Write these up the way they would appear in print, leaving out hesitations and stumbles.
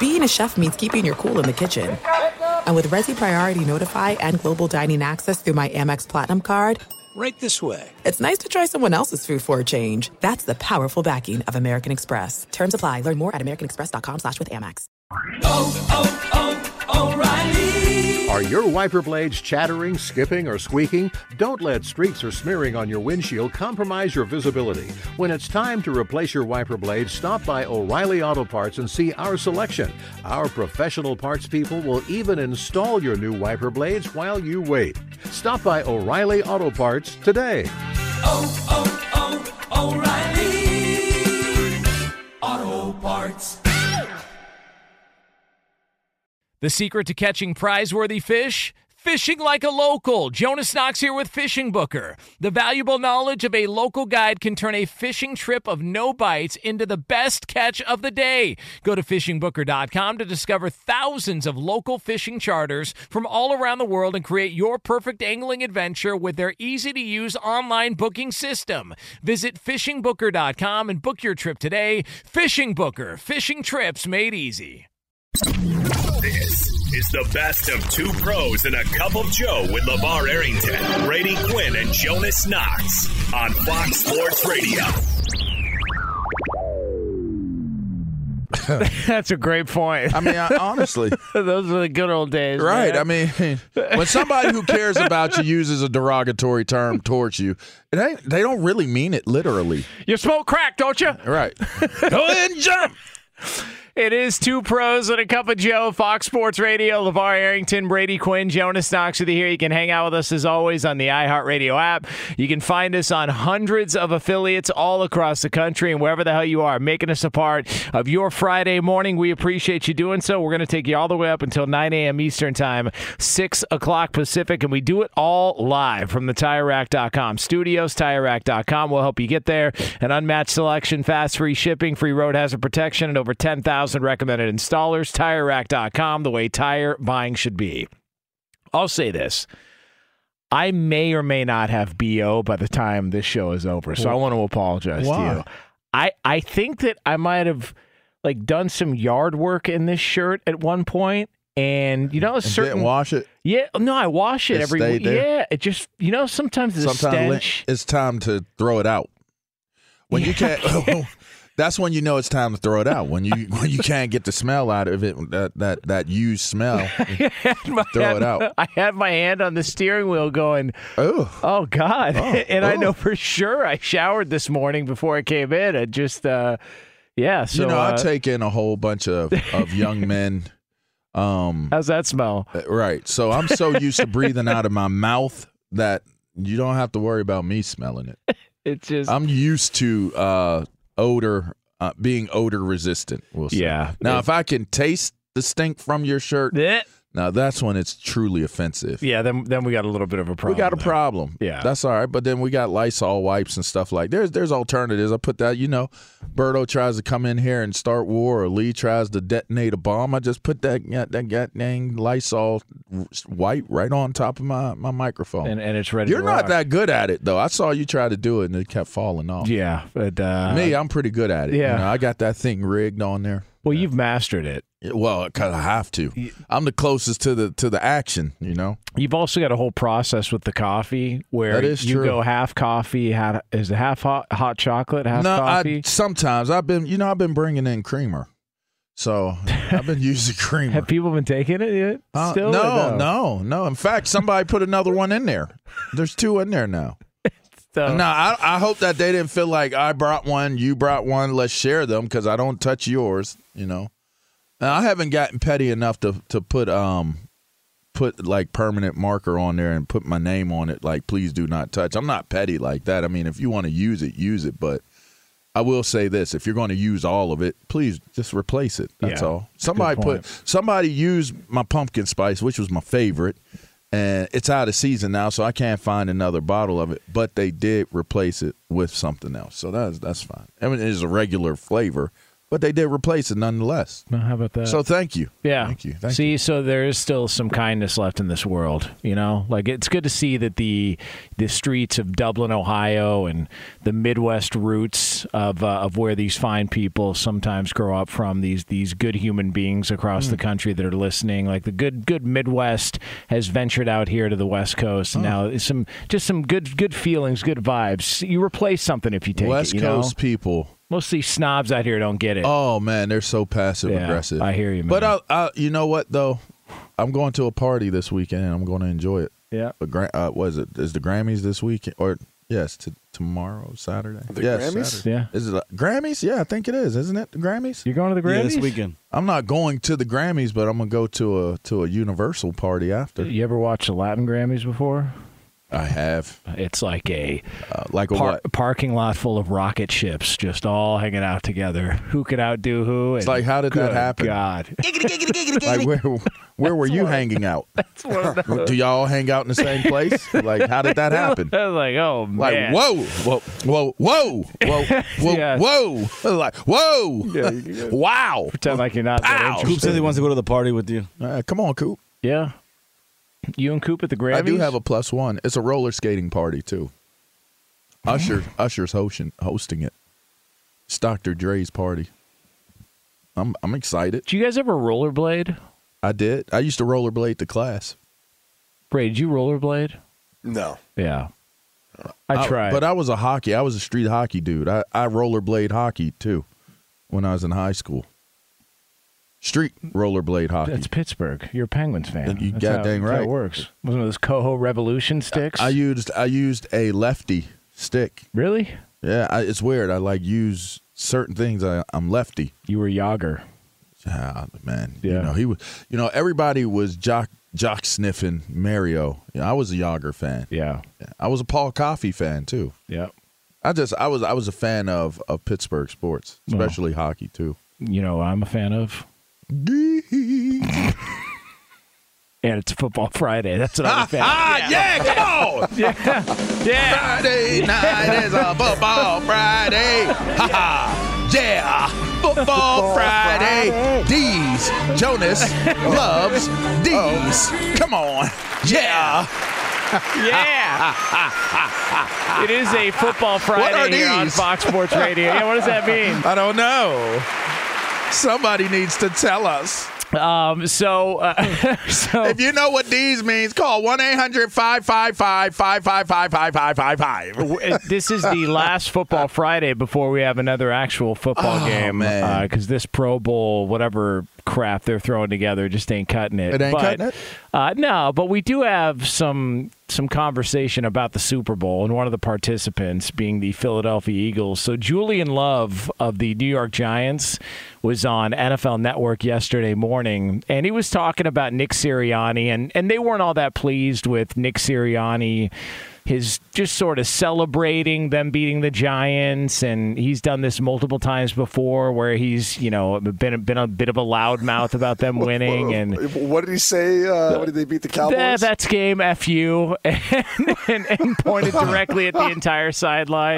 being a chef means keeping your cool in the kitchen. And with Resi Priority Notify and Global Dining Access through my Amex Platinum card, Right this way. it's nice to try someone else's food for a change. That's the powerful backing of American Express. Terms apply. Learn more at americanexpress.com/withAmex. O'Reilly. Are your wiper blades chattering, skipping, or squeaking? Don't let streaks or smearing on your windshield compromise your visibility. When it's time to replace your wiper blades, stop by O'Reilly Auto Parts and see our selection. Our professional parts people will even install your new wiper blades while you wait. Stop by O'Reilly Auto Parts today. O'Reilly Auto Parts. The secret to catching prize-worthy fish? Fishing like a local. Jonas Knox here with Fishing Booker. The valuable knowledge of a local guide can turn a fishing trip of no bites into the best catch of the day. Go to fishingbooker.com to discover thousands of local fishing charters from all around the world and create your perfect angling adventure with their easy-to-use online booking system. Visit fishingbooker.com and book your trip today. Fishing Booker. Fishing trips made easy. This is the best of two pros and a cup of Joe with LeVar Arrington, Brady Quinn, and Jonas Knox on Fox Sports Radio. That's a great point. I mean, honestly. Those were the good old days. Right. Man. I mean, when somebody who cares about you uses a derogatory term towards you, they don't really mean it literally. You smoke crack, don't you? Right. Go ahead and jump. It is two pros and a cup of Joe, Fox Sports Radio, LeVar Arrington, Brady Quinn, Jonas Knox with you here. You can hang out with us as always on the iHeartRadio app. You can find us on hundreds of affiliates all across the country and wherever the hell you are, making us a part of your Friday morning. We appreciate you doing so. We're going to take you all the way up until 9 a.m. Eastern Time, 6 o'clock Pacific, and we do it all live from the TireRack.com studios. TireRack.com will help you get there. An unmatched selection, fast, free shipping, free road hazard protection, and over 10,000 recommended installers. TireRack.com, the way tire buying should be. I'll say this. I may or may not have BO by the time this show is over, so I want to apologize to you. I think that I might have done some yard work in this shirt at one point, and Didn't wash it? Yeah, no, I wash it every week. Yeah, it just sometimes the stench. It's time to throw it out. When you can't. That's when you know it's time to throw it out. When you can't get the smell out of it, that used smell, throw it out. I had my hand on the steering wheel going, oh God. And I know for sure I showered this morning before I came in. And just, So, I take in a whole bunch of young men. How's that smell? Right. So I'm so used to breathing out of my mouth that you don't have to worry about me smelling it. It's just. I'm used to odor, being odor resistant, we'll say. Yeah. Now, if I can taste the stink from your shirt, now that's when it's truly offensive. Yeah, then we got a little bit of a problem. We got a problem. Yeah. That's all right. But then we got Lysol wipes and stuff like there's alternatives. I put that, Berto tries to come in here and start war, or Lee tries to detonate a bomb. I just put that dang Lysol wipe right on top of my microphone. And it's ready You're to not rock. that good at it, though. I saw you try to do it, and it kept falling off. Yeah. But, me, I'm pretty good at it. Yeah. I got that thing rigged on there. Well, you've mastered it. Well, because I have to. I'm the closest to the action, You've also got a whole process with the coffee where That is you true. go half coffee, is it half hot chocolate, half coffee? Sometimes I've been bringing in creamer. So I've been using creamer. Have people been taking it yet? Still? No. In fact, somebody put another one in there. There's 2 in there now. So, No, I hope that they didn't feel like I brought one, you brought one, let's share them, because I don't touch yours, Now, I haven't gotten petty enough to put permanent marker on there and put my name on it, like please do not touch. I'm not petty like that. I mean, if you want to use it, but I will say this, if you're going to use all of it, please just replace it. That's all. Somebody used my pumpkin spice, which was my favorite. And it's out of season now, so I can't find another bottle of it. But they did replace it with something else, so that's fine. I mean, it is a regular flavor, but they did replace it nonetheless. Well, how about that? So thank you. Yeah. Thank you. See, so there is still some kindness left in this world, you know? Like, it's good to see that the streets of Dublin, Ohio, and the Midwest roots of where these fine people sometimes grow up from, these good human beings across the country that are listening, like the good Midwest has ventured out here to the West Coast, and now some good feelings, good vibes. You replace something if you take West it, you Coast know? people. Most of these snobs out here don't get it. Oh, man, they're so passive-aggressive. I hear you, man. But I, you know what, though? I'm going to a party this weekend, and I'm going to enjoy it. Yeah. What is it? Is the Grammys this weekend? Or, yes, tomorrow, Saturday. The yes, Grammys? Saturday. Yeah. Is it Grammys? Yeah, I think it is. Isn't it the Grammys? You're going to the Grammys? Yeah, this weekend. I'm not going to the Grammys, but I'm going to go to a Universal party after. You ever watch the Latin Grammys before? I have. It's like a what? parking lot full of rocket ships just all hanging out together. Who could outdo who? It's like, how did that happen? God. Like, where were you hanging out? That's one of those. Do y'all hang out in the same place? Like, how did that happen? I was like, oh, Like, man. whoa, Yeah. whoa. Like, whoa. Wow. Pretend like you're not that Coop interested. says he wants to go to the party with you. Come on, Coop. Yeah. You and Coop at the Grammys? I do have a +1. It's a roller skating party, too. Usher's hosting it. It's Dr. Dre's party. I'm excited. Did you guys ever rollerblade? I did. I used to rollerblade to class. Ray, did you rollerblade? No. Yeah. I tried. But I was a street hockey dude. I rollerblade hockey, too, when I was in high school. Street rollerblade hockey. That's Pittsburgh. You're a Penguins fan. You That's goddamn how right. it works. Wasn't it those Coho Revolution sticks? I used a lefty stick. Really? Yeah, it's weird. I use certain things. I'm lefty. You were Yager. Ah, man. Yeah. He was. Everybody was jock sniffing Mario. I was a Yager fan. Yeah. I was a Paul Coffey fan too. Yeah. I was a fan of Pittsburgh sports, especially hockey too. You know what I'm a fan of? And it's Football Friday. That's what I'm a fan of. Yeah, come on! Yeah. Friday night is a football Friday. Ha ha! Yeah! Football Friday. D's. Jonas loves D's. Come on. Yeah! Yeah. It is a Football Friday here on these? Fox Sports Radio. Yeah, what does that mean? I don't know. Somebody needs to tell us. So If you know what these means, call 1-800-555-555-5555. this is the last Football Friday before we have another actual football game. Man. Because this Pro Bowl, whatever crap they're throwing together, just ain't cutting it. It ain't cutting it? No, but we do have some conversation about the Super Bowl, and one of the participants being the Philadelphia Eagles. So Julian Love of the New York Giants was on NFL Network yesterday morning, and he was talking about Nick Sirianni, and they weren't all that pleased with Nick Sirianni, his just sort of celebrating them beating the Giants, and he's done this multiple times before where he's, been a bit of a loudmouth about them winning. And what did he say? What did they beat the Cowboys? That's game, F you, and pointed directly at the entire sideline.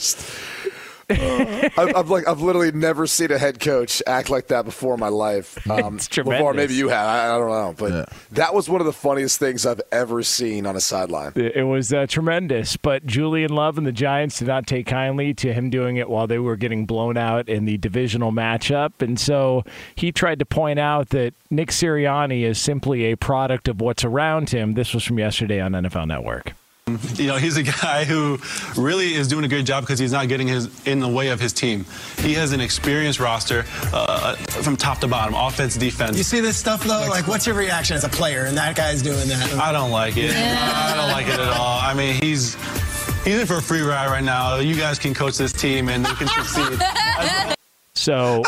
I've literally never seen a head coach act like that before in my life. It's tremendous. Before, maybe you have. I don't know. But that was one of the funniest things I've ever seen on a sideline. It was tremendous. But Julian Love and the Giants did not take kindly to him doing it while they were getting blown out in the divisional matchup. And so he tried to point out that Nick Sirianni is simply a product of what's around him. This was from yesterday on NFL Network. He's a guy who really is doing a good job because he's not getting in the way of his team. He has an experienced roster from top to bottom, offense, defense. You see this stuff, though? Like, what's your reaction as a player? And that guy's doing that. I don't like it. I don't like it at all. I mean, he's in for a free ride right now. You guys can coach this team, and they can succeed. So...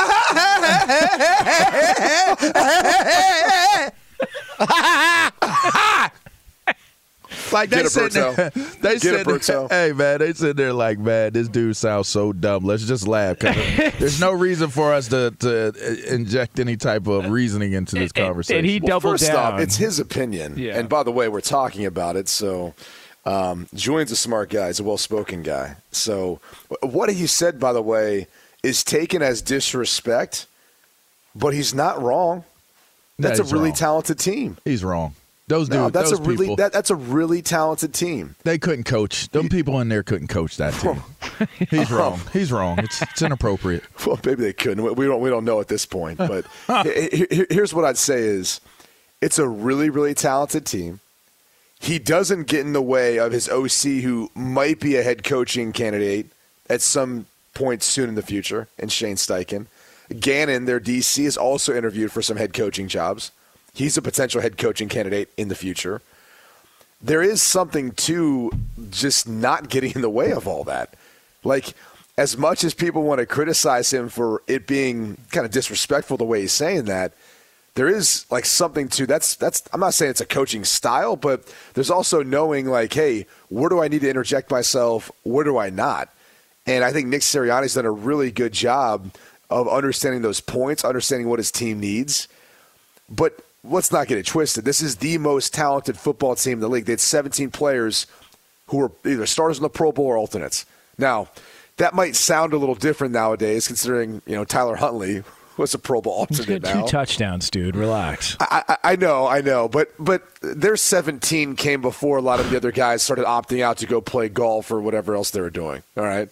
Like they said, Berto. hey man, they sit there like, man, this dude sounds so dumb. Let's just laugh. 'Cause there's no reason for us to inject any type of reasoning into this conversation. And he doubled first down. off, it's his opinion. Yeah. And by the way, we're talking about it, so Julian's a smart guy. He's a well-spoken guy. So what he said, by the way, is taken as disrespect, but he's not wrong. That's a really talented team. He's wrong. Those dudes, that's those people, that's a really talented team. They couldn't coach. Them people in there couldn't coach that team. He's wrong. He's wrong. It's inappropriate. Well, maybe they couldn't. We don't know at this point. But here's what I'd say is, it's a really, really talented team. He doesn't get in the way of his OC, who might be a head coaching candidate at some point soon in the future, and Shane Steichen. Gannon, their DC, is also interviewed for some head coaching jobs. He's a potential head coaching candidate in the future. There is something to just not getting in the way of all that. Like, as much as people want to criticize him for it being kind of disrespectful the way he's saying that, there is like something to that's I'm not saying it's a coaching style, but there's also knowing like, hey, where do I need to interject myself? Where do I not? And I think Nick Sirianni's done a really good job of understanding those points, understanding what his team needs. But let's not get it twisted. This is the most talented football team in the league. They had 17 players who were either starters in the Pro Bowl or alternates. Now, that might sound a little different nowadays, considering Tyler Huntley was a Pro Bowl alternate now. 2 touchdowns, dude. Relax. I know. But their 17 came before a lot of the other guys started opting out to go play golf or whatever else they were doing. All right.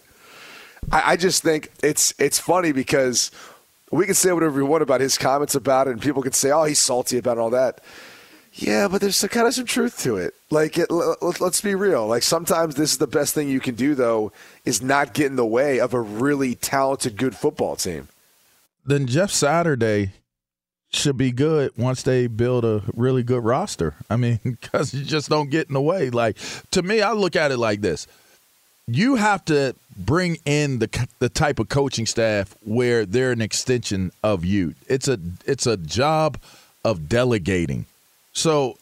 I just think it's funny because we can say whatever we want about his comments about it, and people can say, oh, he's salty about all that. Yeah, but there's kind of some truth to it. Like, let's be real. Like, sometimes this is the best thing you can do, though, is not get in the way of a really talented, good football team. Then Jeff Saturday should be good once they build a really good roster. I mean, because you just don't get in the way. Like, to me, I look at it like this. You have to bring in the type of coaching staff where they're an extension of you. It's a job of delegating. So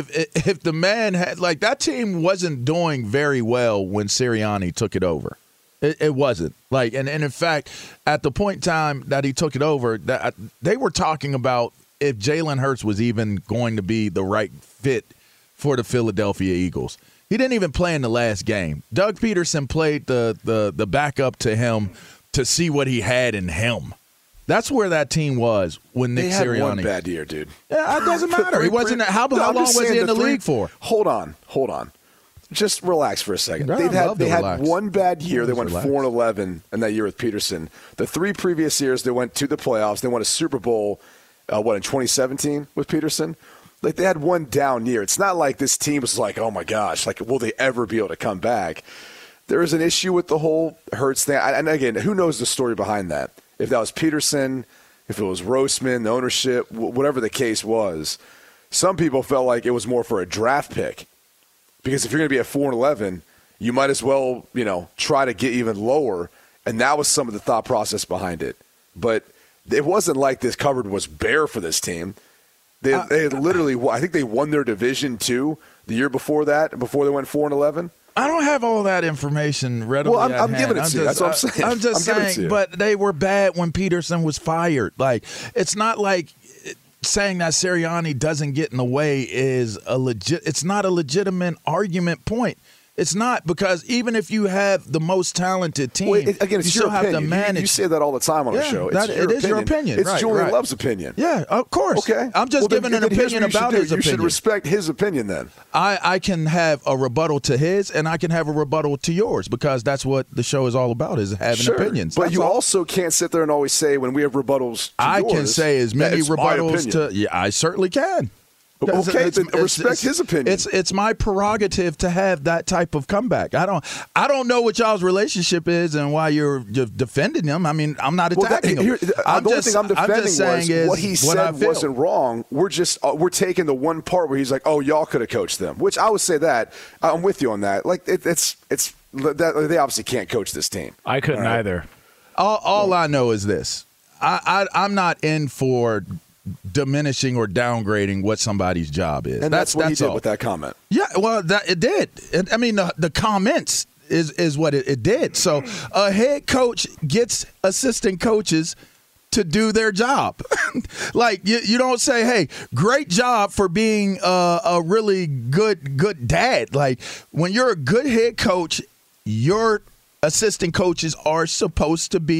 if the man had, like, that team wasn't doing very well when Sirianni took it over. It wasn't. Like, and in fact, at the point in time that he took it over, that they were talking about if Jalen Hurts was even going to be the right fit for the Philadelphia Eagles. He didn't even play in the last game. Doug Peterson played the backup to him to see what he had in him. That's where that team was when Nick Sirianni. They had one bad year, dude. Yeah, it doesn't matter. He wasn't. How long was he in the league for? Hold on. Just relax for a second. They had one bad year. They went 4-11 in that year with Peterson. The 3 previous years, they went to the playoffs. They won a Super Bowl, in 2017 with Peterson? Like, they had one down year. It's not like this team was like, oh, my gosh, like, will they ever be able to come back? There is an issue with the whole Hurts thing. And, again, who knows the story behind that? If that was Peterson, if it was Roseman, the ownership, whatever the case was, some people felt like it was more for a draft pick. Because if you're going to be at 4-11, you might as well, try to get even lower. And that was some of the thought process behind it. But it wasn't like this cupboard was bare for this team. They literally, I think they won their division too the year before that, before they went 4-11. I don't have all that information readily. Well, I'm giving it to you. That's what I'm saying. I'm just saying, but they were bad when Peterson was fired. Like, it's not like saying that Sirianni doesn't get in the way is it's not a legitimate argument point. It's not, because even if you have the most talented team, again, it's you your still opinion. You have to manage. You say that all the time on the show. It is your opinion. It's Julian Love's opinion. Yeah, of course. Okay. I'm just giving an opinion about his opinion. You should respect his opinion then. I can have a rebuttal to his, and I can have a rebuttal to yours, because that's what the show is all about, is having opinions. But you also can't sit there and always say when we have rebuttals to I yours, can say as many rebuttals to – yeah, I certainly can. Okay, then respect his opinion. It's my prerogative to have that type of comeback. I don't know what y'all's relationship is and why you're defending him. I mean, I'm not attacking him. The only thing I'm defending was what he said wasn't wrong. We're taking the one part where he's like, "Oh, y'all could have coached them," which I would say that I'm with you on that. Like it's that they obviously can't coach this team. I couldn't either. All I know is this: I'm not in for diminishing or downgrading what somebody's job is. And that's what he did with that comment. Yeah, well, it did. I mean, the comments is what it did. So a head coach gets assistant coaches to do their job. Like, you don't say, hey, great job for being a really good dad. Like, when you're a good head coach, your assistant coaches are supposed to be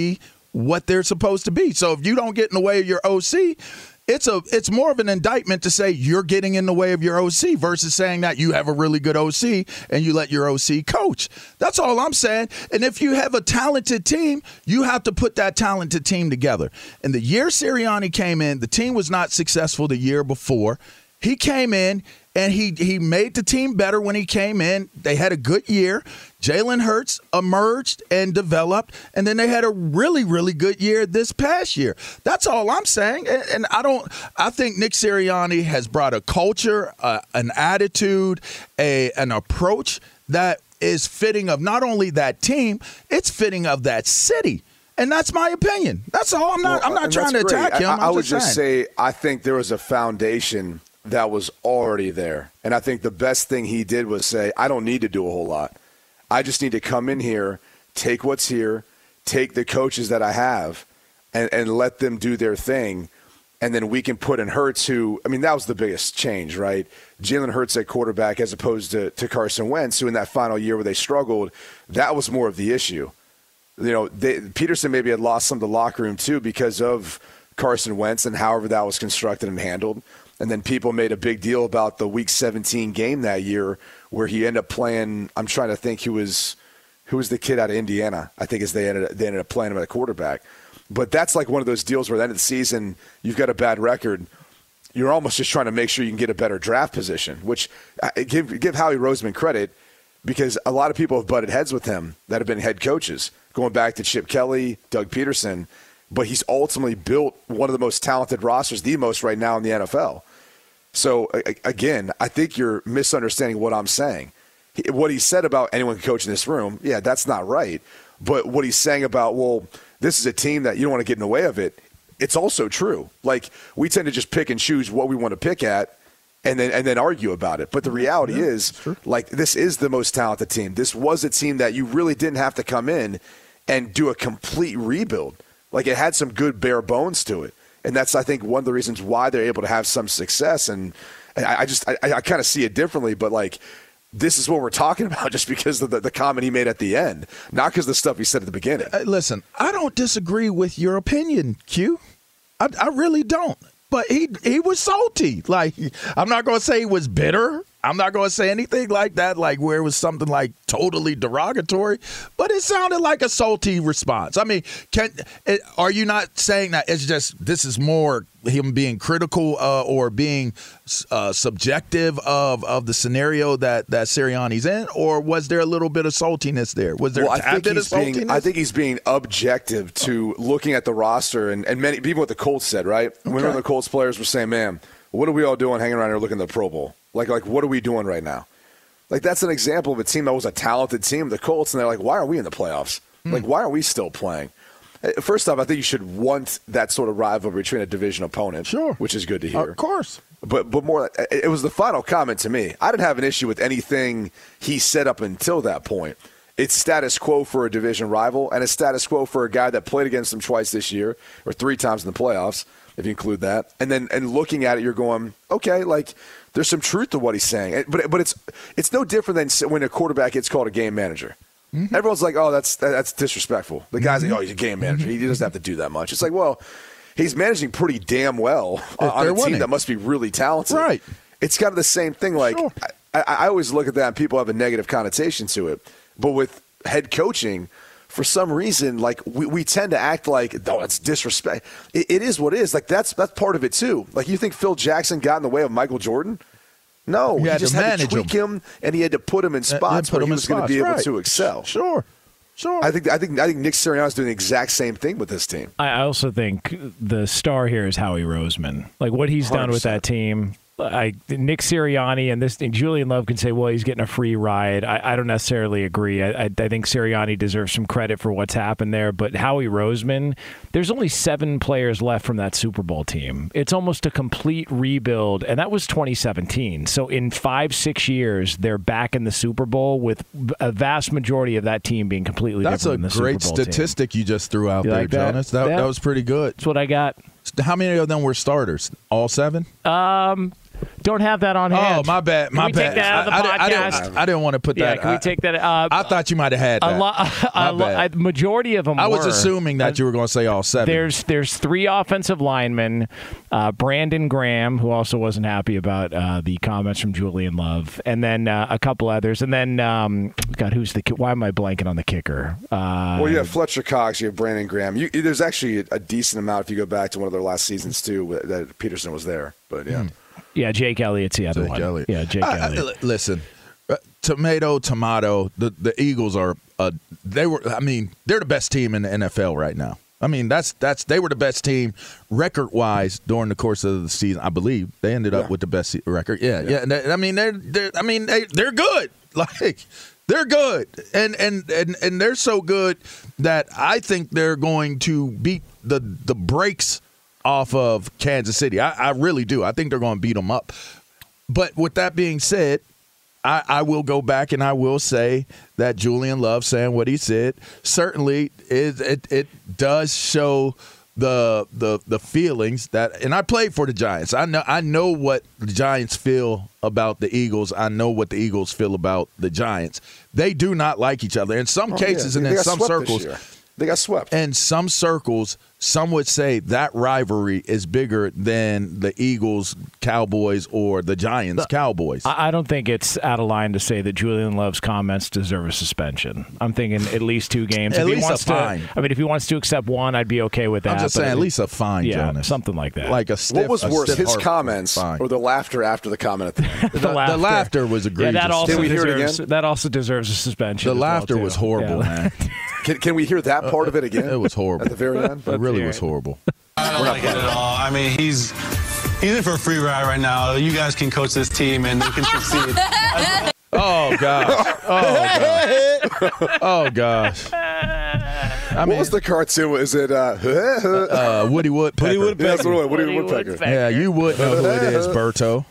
what they're supposed to be. So if you don't get in the way of your OC, it's more of an indictment to say you're getting in the way of your OC versus saying that you have a really good OC and you let your OC coach. That's all I'm saying. And if you have a talented team, you have to put that talented team together. And the year Sirianni came in, the team was not successful the year before. He came in and he made the team better when he came in. They had a good year. Jalen Hurts emerged and developed, and then they had a really, really good year this past year. That's all I'm saying. And I think Nick Sirianni has brought a culture, an attitude, an approach that is fitting of not only that team, it's fitting of that city. And that's my opinion. That's all. I'm not trying to attack him. I would just say I think there was a foundation that was already there. And I think the best thing he did was say, I don't need to do a whole lot. I just need to come in here, take what's here, take the coaches that I have, and let them do their thing. And then we can put in Hurts, who, I mean, that was the biggest change, right? Jalen Hurts at quarterback as opposed to Carson Wentz, who in that final year where they struggled, that was more of the issue. You know, Peterson maybe had lost some of the locker room too because of Carson Wentz and however that was constructed and handled. And then people made a big deal about the Week 17 game that year where he ended up playing. I'm trying to think who was the kid out of Indiana. I think they ended up playing him at a quarterback. But that's like one of those deals where at the end of the season you've got a bad record. You're almost just trying to make sure you can get a better draft position, which give Howie Roseman credit because a lot of people have butted heads with him that have been head coaches, going back to Chip Kelly, Doug Peterson. But he's ultimately built one of the most talented rosters, the most right now in the NFL. So, again, I think you're misunderstanding what I'm saying. What he said about anyone can coach in this room, yeah, that's not right. But what he's saying about, well, this is a team that you don't want to get in the way of it, it's also true. Like, we tend to just pick and choose what we want to pick at and then argue about it. But the reality is, like, this is the most talented team. This was a team that you really didn't have to come in and do a complete rebuild. Like, it had some good bare bones to it. And that's, I think, one of the reasons why they're able to have some success. And I kind of see it differently, but, like, this is what we're talking about just because of the comment he made at the end, not because of the stuff he said at the beginning. Listen, I don't disagree with your opinion, Q. I really don't. But he was salty. Like, I'm not going to say he was bitter. I'm not going to say anything like that, like where it was something like totally derogatory, but it sounded like a salty response. I mean, are you not saying that it's just this is more him being critical or being subjective of the scenario that Sirianni's in, or was there a little bit of saltiness there? Was there a bit of saltiness? I think he's being objective to looking at the roster, and many people what the Colts said, right? Okay. When the Colts players were saying, man, what are we all doing hanging around here looking at the Pro Bowl? Like, what are we doing right now? Like, that's an example of a team that was a talented team, the Colts, and they're like, why are we in the playoffs? Like, why are we still playing? First off, I think you should want that sort of rivalry between a division opponent, sure, which is good to hear. Of course. But more, it was the final comment to me. I didn't have an issue with anything he said up until that point. It's status quo for a division rival, and it's status quo for a guy that played against him twice this year, or 3 times in the playoffs, if you include that. And looking at it, you're going, okay, like, there's some truth to what he's saying. But it's no different than when a quarterback gets called a game manager. Mm-hmm. Everyone's like, oh, that's disrespectful. The guy's like, oh, he's a game manager. He doesn't have to do that much. It's like, well, he's managing pretty damn well on a team that must be really talented. Right. It's kind of the same thing. Like, sure. I always look at that and people have a negative connotation to it. But with head coaching, for some reason, like, we tend to act like, oh, it's disrespect. It is what it is. Like, that's part of it, too. Like, you think Phil Jackson got in the way of Michael Jordan? No, he just had to tweak him, and he had to put him in spots where he was going to be able to excel. Sure. I think Nick Sirianni is doing the exact same thing with this team. I also think the star here is Howie Roseman. Like, what he's 100%. Done with that team. Nick Sirianni and Julian Love can say, well, he's getting a free ride. I don't necessarily agree. I think Sirianni deserves some credit for what's happened there. But Howie Roseman, there's only 7 players left from that Super Bowl team. It's almost a complete rebuild, and that was 2017. So in 5-6 years, they're back in the Super Bowl with a vast majority of that team being completely different than the Super Bowl team. That's a great statistic you just threw out there, Jonas. That was pretty good. That's what I got. How many of them were starters? All 7? Don't have that on hand. Oh, my bad. Can we take that out of the podcast? I didn't want to put that. Can we take that? I thought you might have had that. Majority of them I was assuming that you were going to say all 7. There's 3 offensive linemen, Brandon Graham, who also wasn't happy about the comments from Julian Love, and then a couple others. And then, God, who's the why am I blanking on the kicker? Well, you have Fletcher Cox, you have Brandon Graham. There's actually a decent amount if you go back to one of their last seasons, too, that Peterson was there. But, yeah. Yeah, Jake Elliott's the other one. Elliott. Yeah, Jake Elliott. Listen, tomato. The Eagles are they're the best team in the NFL right now. I mean, they were the best team record-wise during the course of the season. I believe they ended up with the best record. Yeah. And they're good. Like, they're good, and they're so good that I think they're going to beat the brakes off of Kansas City. I really do. I think they're going to beat them up. But with that being said, I will go back and I will say that Julian Love saying what he said certainly it does show the feelings that, and I played for the Giants. I know what the Giants feel about the Eagles. I know what the Eagles feel about the Giants. They do not like each other in some cases, and in some circles. They got swept. In some circles, some would say that rivalry is bigger than the Eagles, Cowboys, or the Giants, Cowboys. I don't think it's out of line to say that Julian Love's comments deserve a suspension. I'm thinking at least 2 games. At least a fine. If he wants to accept 1, I'd be okay with that. I'm just saying at least a fine, yeah, Jonas. something like that. Like a stiff, what was worse, his Harper comments or the laughter after the comment at the end? The laughter was egregious. Yeah, that also Can we hear it again? That also deserves a suspension. The laughter was horrible, man. Can we hear that part of it again? It was horrible. At the very end? It really was horrible. I don't like it at all. I mean, he's in for a free ride right now. You guys can coach this team and they can succeed. Oh, gosh. Oh, gosh. What was the cartoon? Is it Woody Woodpecker? Woody Woodpecker. Yeah, that's what it was. Woody Woodpecker. Yeah, you would know who it is, Berto.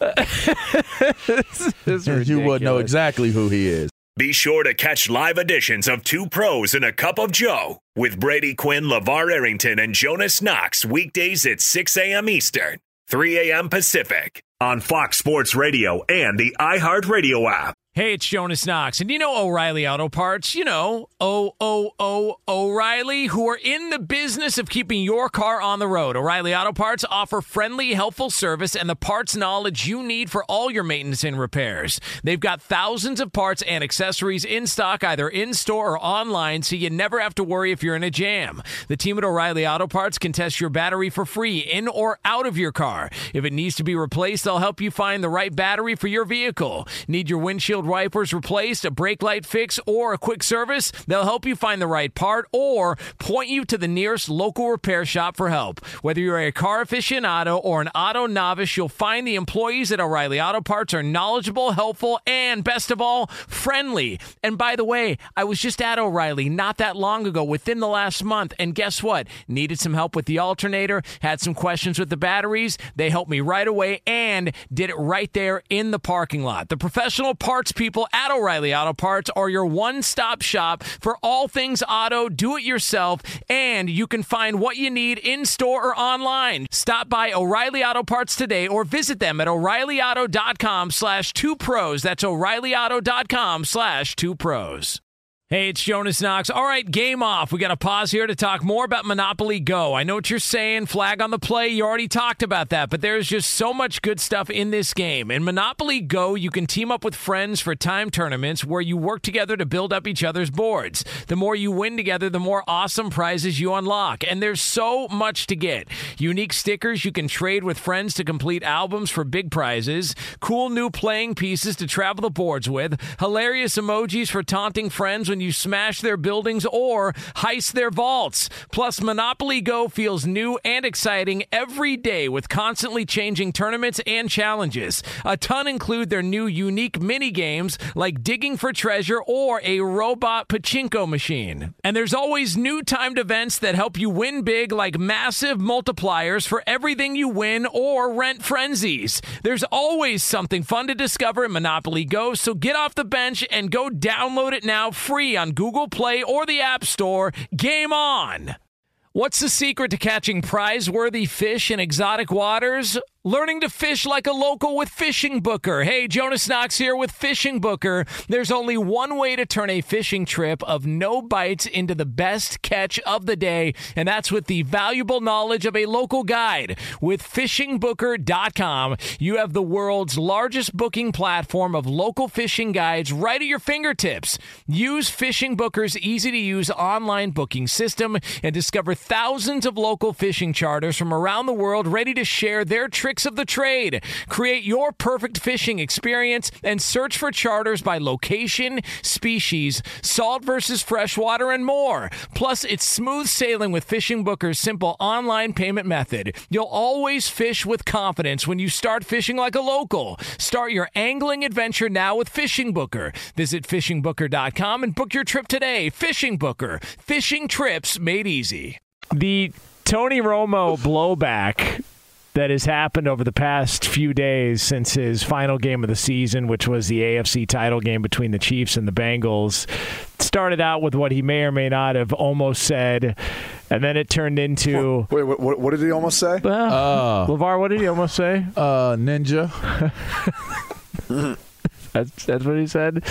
You would know exactly who he is. Be sure to catch live editions of 2 Pros and a Cup of Joe with Brady Quinn, LeVar Arrington, and Jonas Knox weekdays at 6 a.m. Eastern, 3 a.m. Pacific on Fox Sports Radio and the iHeartRadio app. Hey, it's Jonas Knox, and you know O'Reilly Auto Parts. You know, O'Reilly, who are in the business of keeping your car on the road. O'Reilly Auto Parts offer friendly, helpful service and the parts knowledge you need for all your maintenance and repairs. They've got thousands of parts and accessories in stock, either in-store or online, so you never have to worry if you're in a jam. The team at O'Reilly Auto Parts can test your battery for free in or out of your car. If it needs to be replaced, they'll help you find the right battery for your vehicle. Need your windshield wipers replaced, a brake light fix, or a quick service? They'll help you find the right part or point you to the nearest local repair shop for help. Whether you're a car aficionado or an auto novice, you'll find the employees at O'Reilly Auto Parts are knowledgeable, helpful, and best of all, friendly. And by the way, I was just at O'Reilly not that long ago, within the last month, and guess what? Needed some help with the alternator, had some questions with the batteries. They helped me right away and did it right there in the parking lot. The professional parts people at O'Reilly Auto Parts are your one-stop shop for all things auto, do-it-yourself, and you can find what you need in-store or online. Stop by O'Reilly Auto Parts today or visit them at O'ReillyAuto.com/2pros. That's O'ReillyAuto.com/2pros. Hey, it's Jonas Knox. All right, game off. We got to pause here to talk more about Monopoly Go. I know what you're saying, flag on the play. You already talked about that, but there's just so much good stuff in this game. In Monopoly Go, you can team up with friends for time tournaments where you work together to build up each other's boards. The more you win together, the more awesome prizes you unlock, and there's so much to get. Unique stickers you can trade with friends to complete albums for big prizes, cool new playing pieces to travel the boards with, hilarious emojis for taunting friends when you smash their buildings or heist their vaults. Plus, Monopoly Go feels new and exciting every day with constantly changing tournaments and challenges. A ton include their new unique mini games like digging for treasure or a robot pachinko machine. And there's always new timed events that help you win big, like massive multipliers for everything you win or rent frenzies. There's always something fun to discover in Monopoly Go, so get off the bench and go download it now free on Google Play or the App Store. Game on! What's the secret to catching prize-worthy fish in exotic waters? Learning to fish like a local with Fishing Booker. Hey, Jonas Knox here with Fishing Booker. There's only one way to turn a fishing trip of no bites into the best catch of the day, and that's with the valuable knowledge of a local guide. With FishingBooker.com, you have the world's largest booking platform of local fishing guides right at your fingertips. Use Fishing Booker's easy-to-use online booking system and discover thousands of local fishing charters from around the world ready to share their tricks of the trade. Create your perfect fishing experience and search for charters by location, species, salt versus freshwater, and more. Plus, it's smooth sailing with Fishing Booker's simple online payment method. You'll always fish with confidence when you start fishing like a local. Start your angling adventure now with Fishing Booker. Visit FishingBooker.com and book your trip today. Fishing Booker. Fishing trips made easy. The Tony Romo blowback that has happened over the past few days since his final game of the season, which was the AFC title game between the Chiefs and the Bengals, started out with what he may or may not have almost said, and then it turned into... Wait, what did he almost say? LeVar, what did he almost say? Ninja. That's what he said?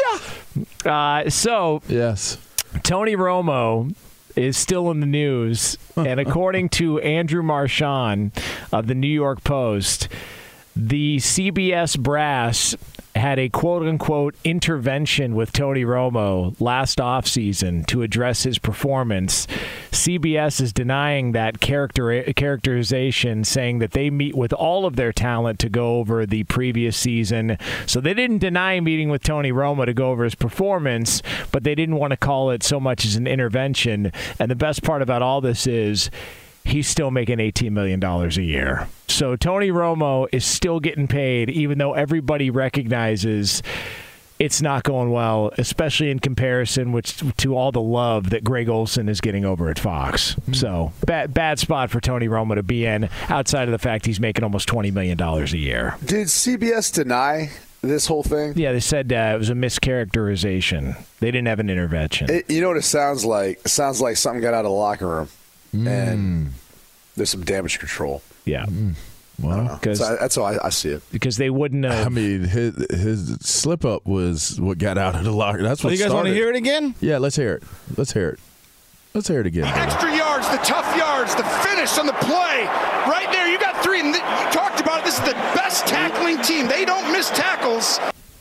So, yes. Tony Romo is still in the news, and according to Andrew Marchand of the New York Post, the CBS brass had a quote-unquote intervention with Tony Romo last offseason to address his performance. CBS is denying that characterization, saying that they meet with all of their talent to go over the previous season. So they didn't deny meeting with Tony Romo to go over his performance, but they didn't want to call it so much as an intervention. And the best part about all this is he's still making $18 million a year. So Tony Romo is still getting paid, even though everybody recognizes it's not going well, especially in comparison to all the love that Greg Olsen is getting over at Fox. So bad spot for Tony Romo to be in, outside of the fact he's making almost $20 million a year. Did CBS deny this whole thing? Yeah, they said it was a mischaracterization. They didn't have an intervention. You know what it sounds like? It sounds like something got out of the locker room. And there's some damage control. Yeah. Well, that's how I see it. Because they wouldn't have. I mean, his slip up was what got out of the locker. That's what you guys want to hear it again? Yeah, let's hear it. Let's hear it again. Extra yards, the tough yards, the finish on the play. Right there, you got three. And you talked about it. This is the best tackling team. They don't miss tackles.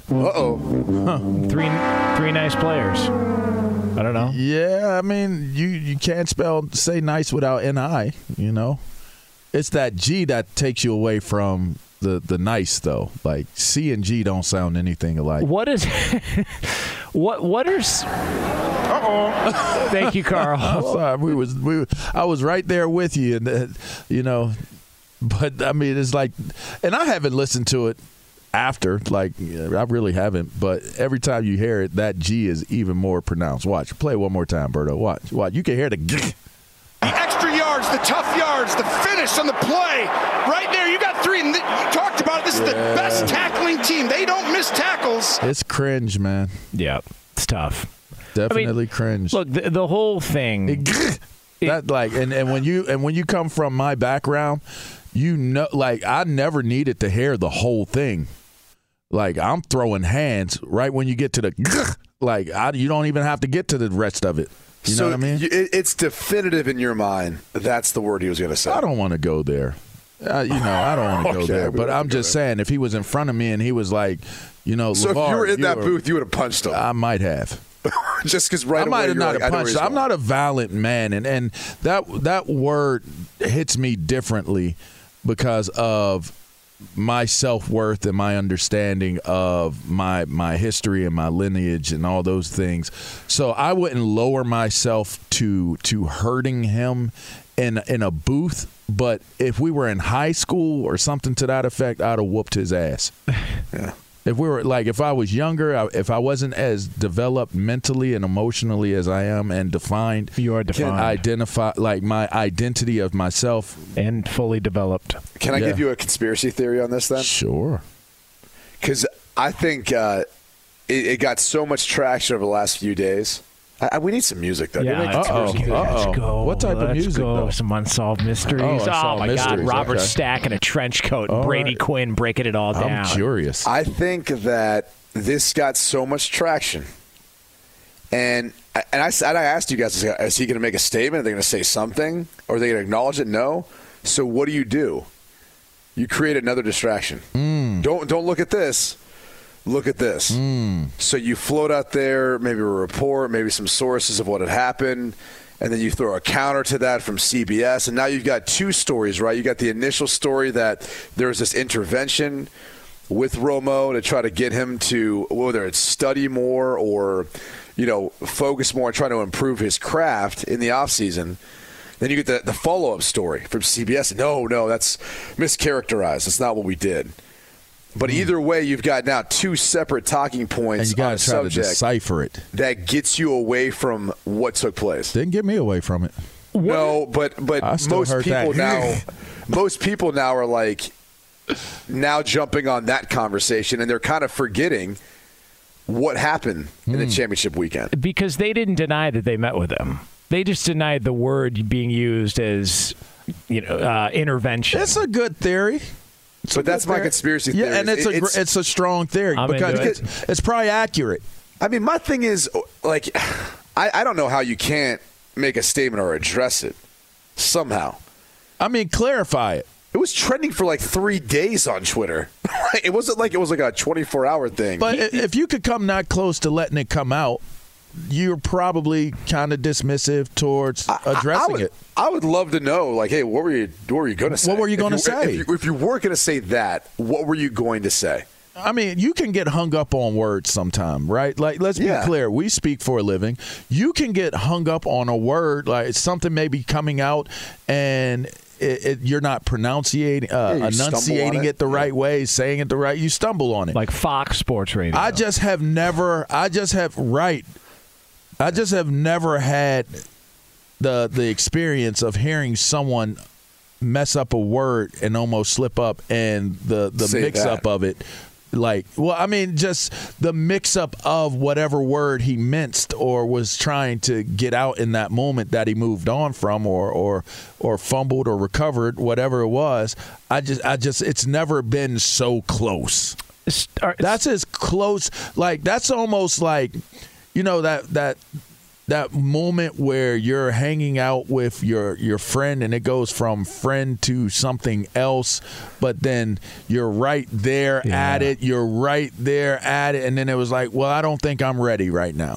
Three nice players. I don't know. Yeah, I mean, you can't say nice without N-I, you know. It's that G that takes you away from the nice, though. Like, C and G don't sound anything alike. What is what are Thank you, Carl. I'm sorry. I was right there with you, and you know, but I mean, it's like, and I haven't listened to it after, like, I really haven't, but every time you hear it, that G is even more pronounced. Watch. Play it one more time, Berto. Watch. You can hear the The extra yards, the tough yards, the finish on the play. Right there, you got three. And you talked about it. This is the best tackling team. They don't miss tackles. It's cringe, man. Yeah, it's tough. Definitely cringe. Look, the whole thing. That, like, and when you come from my background, you know, like, I never needed to hear the whole thing. Like, I'm throwing hands right when you get to the like, you don't even have to get to the rest of it. You know what I mean? It's definitive in your mind. That's the word he was going to say. I don't want to go there. I don't want to go there. But I'm just saying, if he was in front of me and he was like, you know, so LeVar, if you were in that booth, you would have punched him. I might have. Just because I might have not punched. I'm not a violent man, and that word hits me differently because of my self-worth and my understanding of my history and my lineage and all those things. So I wouldn't lower myself to hurting him in a booth, but if we were in high school or something to that effect, I'd have whooped his ass. Yeah. If I was younger, if I wasn't as developed mentally and emotionally as I am and defined, you are defined. Can identify, like, my identity of myself. And fully developed. Can I give you a conspiracy theory on this then? Sure. Because I think it got so much traction over the last few days. We need some music, though. Yeah, let's go. What type of music, go. though? Some Unsolved Mysteries. Unsolved my Mysteries, God. Robert okay. Stack in a trench coat and Brady Quinn breaking it all down. I'm curious. I think that this got so much traction. And I asked you guys, is he going to make a statement? Are they going to say something? Or are they going to acknowledge it? No. So what do? You create another distraction. Don't look at this. Look at this. So you float out there maybe a report, maybe some sources of what had happened, and then you throw a counter to that from CBS, and now you've got two stories, right? You got the initial story that there was this intervention with Romo to try to get him to, whether it's study more or, focus more on trying to improve his craft in the offseason. Then you get the follow-up story from CBS. No, that's mischaracterized. That's not what we did. But either way, you've got now two separate talking points and you got to try to decipher it. That gets you away from what took place. Didn't get me away from it. No, but most people now are like now jumping on that conversation, and they're kind of forgetting what happened in the championship weekend. Because they didn't deny that they met with him. They just denied the word being used as, intervention. It's a good theory. But that's my conspiracy theory. Yeah, and it's a strong theory because it's probably accurate. I mean, my thing is, like, I don't know how you can't make a statement or address it somehow. I mean, clarify it. It was trending for like 3 days on Twitter. It wasn't like it was like a 24-hour thing. But if you could come that close to letting it come out, you're probably kind of dismissive towards addressing it. I would love to know, like, hey, what were you going to say? What were you going to say? If you weren't going to say that, what were you going to say? I mean, you can get hung up on words sometime, right? Like, let's be clear. We speak for a living. You can get hung up on a word, like something may be coming out and you're not enunciating it the right way, saying it the right. You stumble on it. Like Fox Sports Radio. I just have never had the experience of hearing someone mess up a word and almost slip up, and the mix-up of it. Just the mix-up of whatever word he minced or was trying to get out in that moment that he moved on from or fumbled or recovered, whatever it was. It's never been so close. That's as close. Like, that's almost like, that moment where you're hanging out with your friend and it goes from friend to something else, but then you're right there at it. You're right there at it. And then it was like, well, I don't think I'm ready right now.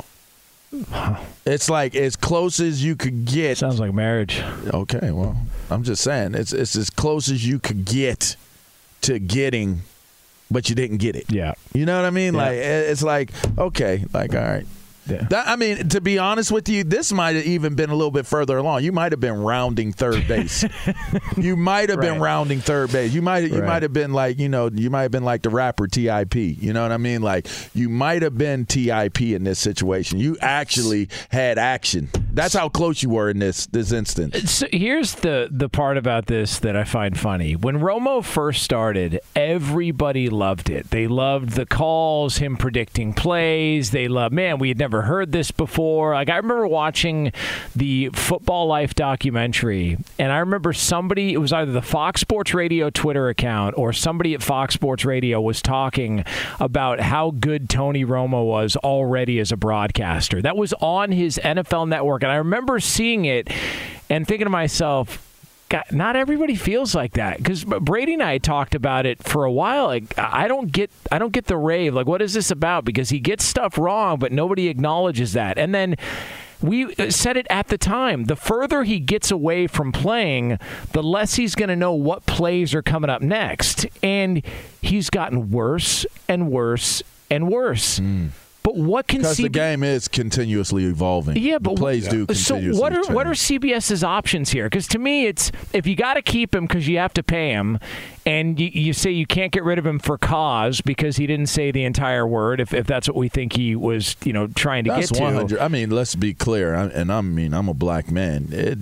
It's like as close as you could get. Sounds like marriage. Okay, well, I'm just saying it's as close as you could get to getting, but you didn't get it. Yeah. You know what I mean? Yeah. Like, it's like, okay, like, all right. Yeah. To be honest with you, this might have even been a little bit further along. You might have been rounding third base. You might have been rounding third base. You might have been like, you might have been like the rapper T.I.P. You know what I mean? Like, you might have been T.I.P. in this situation. You actually had action. That's how close you were in this instance. So here's the part about this that I find funny. When Romo first started, everybody loved it. They loved the calls, him predicting plays. They loved, man, we had never heard this before. Like, I remember watching the Football Life documentary, and I remember somebody, it was either the Fox Sports Radio Twitter account or somebody at Fox Sports Radio was talking about how good Tony Romo was already as a broadcaster. That was on his NFL Network, and I remember seeing it and thinking to myself, God, not everybody feels like that, because Brady and I talked about it for a while. Like, I don't get the rave. Like, what is this about? Because he gets stuff wrong, but nobody acknowledges that. And then we said it at the time. The further he gets away from playing, the less he's going to know what plays are coming up next. And he's gotten worse and worse and worse. But what can because the game is continuously evolving. Yeah, but the plays do continuously So what are change. CBS's options here? Because to me, it's if you got to keep him because you have to pay him, and you say you can't get rid of him for cause because he didn't say the entire word. If that's what we think he was, trying to that's get 100. to. I mean, let's be clear. I'm a black man.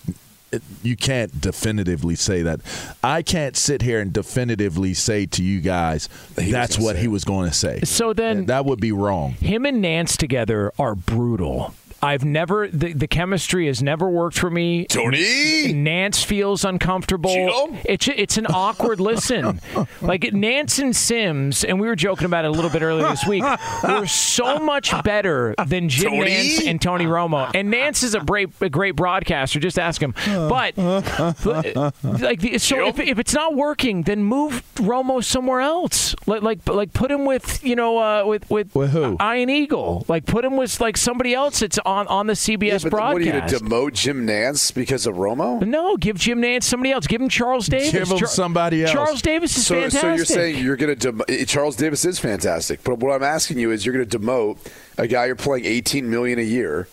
You can't definitively say that. I can't sit here and definitively say to you guys that's what he was going to say. So then that would be wrong. Him and Nance together are brutal. I've never the chemistry has never worked for me. Tony Nance feels uncomfortable. It's an awkward listen. Like Nance and Sims, and we were joking about it a little bit earlier this week, were so much better than Jim Nance and Tony Romo. And Nance is a great broadcaster. Just ask him. But like, if it's not working, then move Romo somewhere else. Like put him with with who? Ian Eagle. Like put him with like somebody else that's on the CBS broadcast. What are you to demote Jim Nance because of Romo? No, give Jim Nance somebody else. Give him Charles Davis. Give him somebody else. Charles Davis is fantastic. So you're saying you're going to Charles Davis is fantastic, but what I'm asking you is you're going to demote a guy you're playing $18 million a year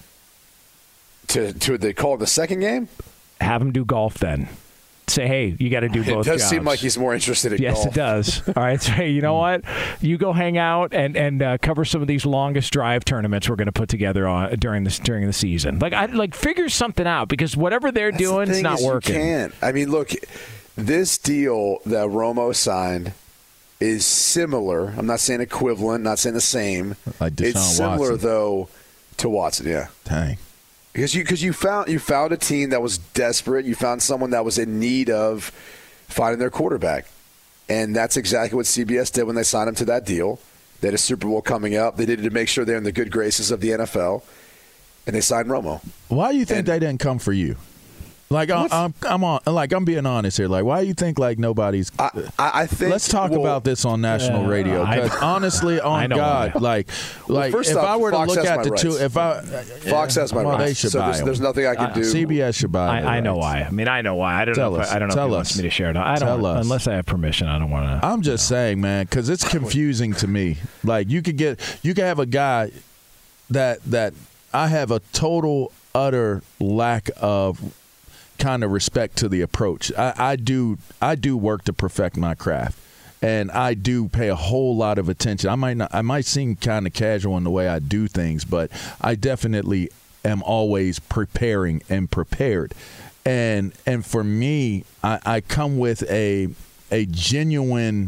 to they call it the second game? Have him do golf then. Say, hey, you got to do both jobs. It does seem like he's more interested in golf. Yes, it does. All right, so hey, you know what? You go hang out and cover some of these longest drive tournaments we're going to put together during the season. Like figure something out, because whatever they're doing is not working. You can't. I mean, look, this deal that Romo signed is similar. I'm not saying equivalent, not saying the same. Like Deshaun it's similar Watson. Though to Watson. Yeah. Dang. Because you found a team that was desperate. You found someone that was in need of finding their quarterback. And that's exactly what CBS did when they signed him to that deal. They had a Super Bowl coming up. They needed to make sure they're in the good graces of the NFL. And they signed Romo. Why do you think they didn't come for you? Like I'm being honest here. Like, why do you think like nobody's? I think. Let's talk about this on national radio. Because honestly, on God, like first if off, I were to Fox look has at the my two, rights. if I Fox has my rights. They should so buy there's nothing I can do. CBS should buy. I know why. I mean, I know why. I don't know if he wants me to share it. I don't. Unless I have permission, I don't want to. I'm just saying, man, because it's confusing to me. Like you could have a guy that I have a total utter lack of kind of respect to the approach. I do work to perfect my craft, and I do pay a whole lot of attention. I might seem kind of casual in the way I do things, but I definitely am always preparing and prepared. And for me, I come with a genuine,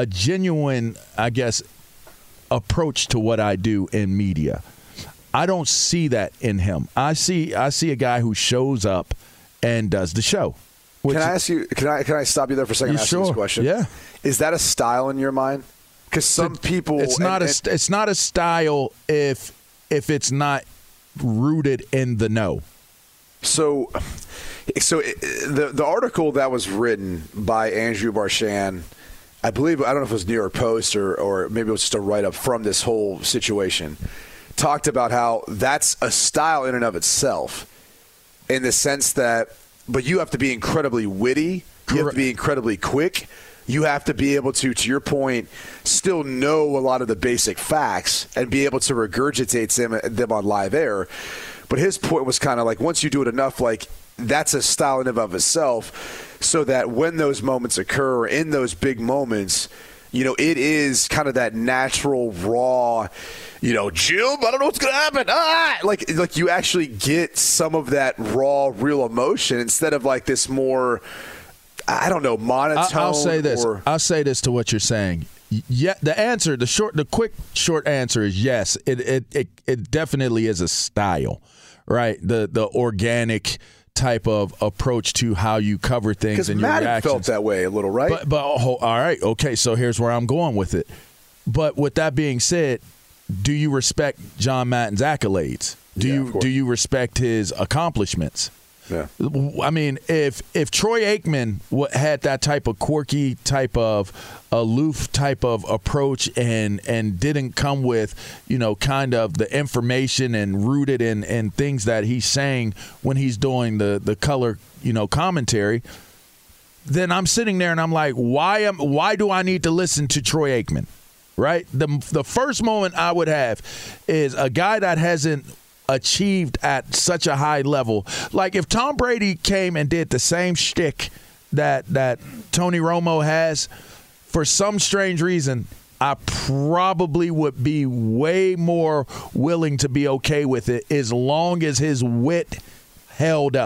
I guess, approach to what I do in media. I don't see that in him. I see a guy who shows up and does the show. Can I ask you? Can I stop you there for a second? Sure. This question. Yeah. Is that a style in your mind? Because some people, it's not a style if it's not rooted in the know. So the article that was written by Andrew Marchand, I don't know if it was New York Post or maybe it was just a write up from this whole situation, talked about how that's a style in and of itself. In the sense that, but you have to be incredibly witty. You have to be incredibly quick. You have to be able to your point, still know a lot of the basic facts and be able to regurgitate them on live air. But his point was kind of like, once you do it enough, like that's a style in and of itself, so that when those moments occur, in those big moments, it is kind of that natural, raw, Jim, I don't know what's going to happen. Like you actually get some of that raw, real emotion instead of like this more, I don't know, monotone. I'll say this. I'll say this to what you're saying. Yeah, the quick short answer is yes. It definitely is a style, right? The organic type of approach to how you cover things and your reactions. Because Madden felt that way a little, right? But all right, okay. So here's where I'm going with it. But with that being said, do you respect John Madden's accolades? Do you respect his accomplishments? Yeah. I mean, if Troy Aikman had that type of quirky, type of aloof type of approach and didn't come with, kind of the information and rooted in things that he's saying when he's doing the color, commentary, then I'm sitting there and I'm like, why do I need to listen to Troy Aikman? Right? The first moment I would have is a guy that hasn't achieved at such a high level. Like if Tom Brady came and did the same shtick that Tony Romo has, for some strange reason, I probably would be way more willing to be okay with it as long as his wit held up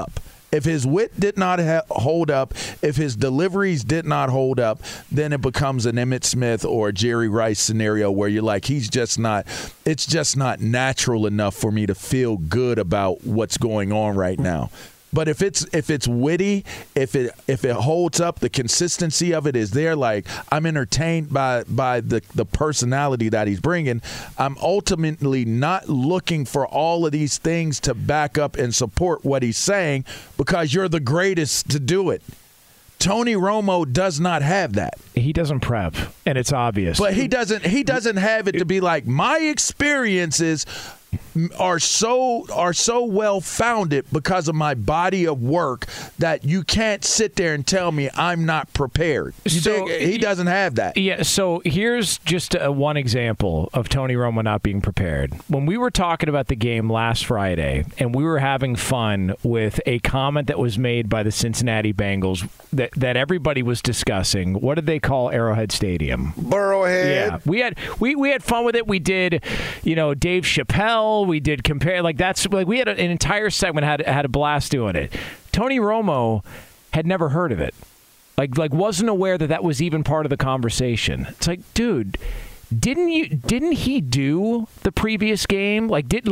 If his wit did not hold up, if his deliveries did not hold up, then it becomes an Emmitt Smith or a Jerry Rice scenario where you're like, it's just not natural enough for me to feel good about what's going on right now. But if it's witty, if it holds up, the consistency of it is there. Like, I'm entertained by the personality that he's bringing. I'm ultimately not looking for all of these things to back up and support what he's saying because you're the greatest to do it. Tony Romo does not have that. He doesn't prep, and it's obvious. But he doesn't have it to be like, my experiences are so well founded because of my body of work that you can't sit there and tell me I'm not prepared. He doesn't have that. Yeah, so here's just one example of Tony Romo not being prepared. When we were talking about the game last Friday and we were having fun with a comment that was made by the Cincinnati Bengals that everybody was discussing, what did they call Arrowhead Stadium? Burrowhead. Yeah, we had fun with it. We did, Dave Chappelle. We did compare, we had an entire segment had a blast doing it. Tony Romo had never heard of it, like wasn't aware that was even part of the conversation. It's like, dude, didn't he do the previous game?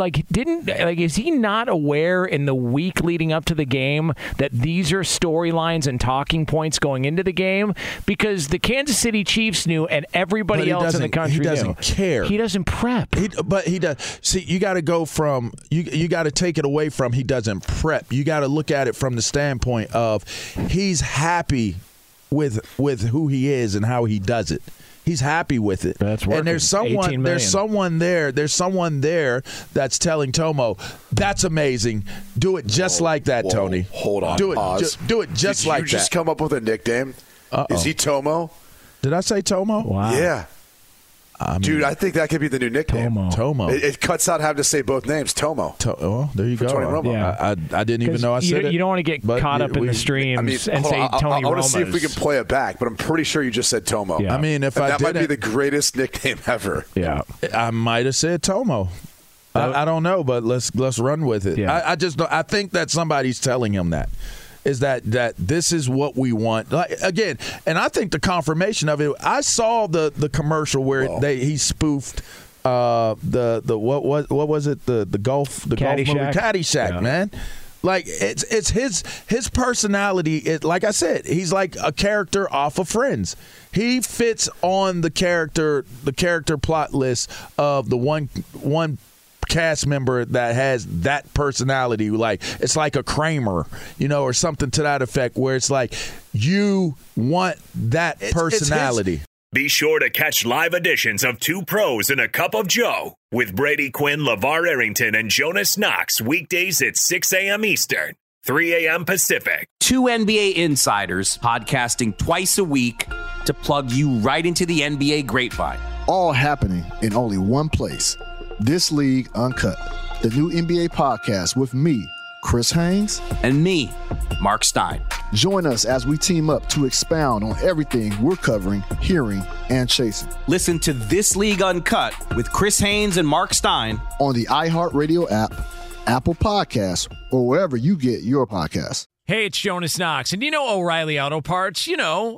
Is he not aware in the week leading up to the game that these are storylines and talking points going into the game? Because the Kansas City Chiefs knew, and everybody else in the country knew. He doesn't care. He doesn't prep. But he does. See, you got to go from you got to take it away from he doesn't prep. You got to look at it from the standpoint of he's happy with who he is and how he does it. He's happy with it. That's working. And there's someone there that's telling Tomo, that's amazing. Do it just like that, Tony. Hold on. Do it. Do it just like that. Did you just come up with a nickname? Is he Tomo? Did I say Tomo? Wow. Yeah. Dude, I think that could be the new nickname. Tomo. It cuts out having to say both names. Tomo. Oh, there you go. Tony Romo. Yeah. I didn't even know I said it. You don't want to get caught up in the streams and say Tony Romo. I want to see if we can play it back, but I'm pretty sure you just said Tomo. Yeah. I mean, that might be the greatest nickname ever. Yeah. I might have said Tomo. I don't know, but let's run with it. Yeah. I think that somebody's telling him that. Is that this is what we want? Again, and I think the confirmation of it. I saw the commercial where he spoofed the what was it the golf movie Caddyshack, man. Like it's his personality. Like I said, he's like a character off of Friends. He fits on the character plot list of the one cast member that has that personality. Like it's like a Kramer, or something to that effect, where it's like you want that personality. Be sure to catch live editions of Two Pros and a Cup of Joe with Brady Quinn, LeVar Arrington, and Jonas Knox weekdays at 6 a.m. Eastern, 3 a.m. Pacific. Two NBA insiders podcasting twice a week to plug you right into the NBA grapevine. All happening in only one place. This League Uncut, the new NBA podcast with me, Chris Haynes, and me, Mark Stein. Join us as we team up to expound on everything we're covering, hearing, and chasing. Listen to This League Uncut with Chris Haynes and Mark Stein on the iHeartRadio app, Apple Podcasts, or wherever you get your podcasts. Hey, it's Jonas Knox, and O'Reilly Auto Parts,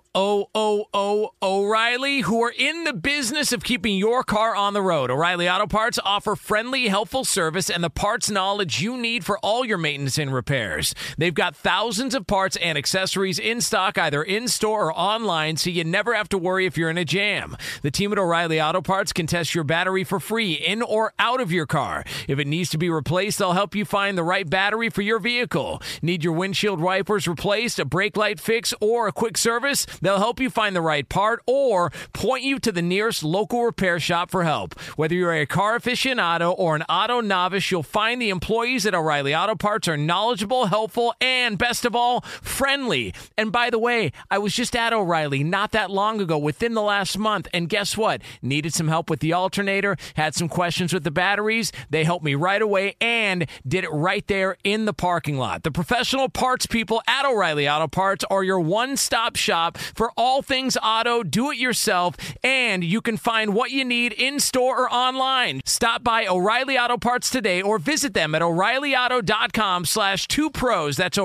O'Reilly, who are in the business of keeping your car on the road. O'Reilly Auto Parts offer friendly, helpful service and the parts knowledge you need for all your maintenance and repairs. They've got thousands of parts and accessories in stock, either in-store or online, so you never have to worry if you're in a jam. The team at O'Reilly Auto Parts can test your battery for free, in or out of your car. If it needs to be replaced, they'll help you find the right battery for your vehicle. Need your windshield wipers replaced, a brake light fix, or a quick service? They'll help you find the right part or point you to the nearest local repair shop for help. Whether you're a car aficionado or an auto novice, you'll find the employees at O'Reilly Auto Parts are knowledgeable, helpful, and best of all, friendly. And by the way, I was just at O'Reilly not that long ago, within the last month, and guess what? Needed some help with the alternator, had some questions with the batteries. They helped me right away and did it right there in the parking lot. The professional parts people at O'Reilly Auto Parts are your one-stop shop for all things auto, do-it-yourself, and you can find what you need in-store or online. Stop by O'Reilly Auto Parts today or visit them at O'ReillyAuto.com/2pros. That's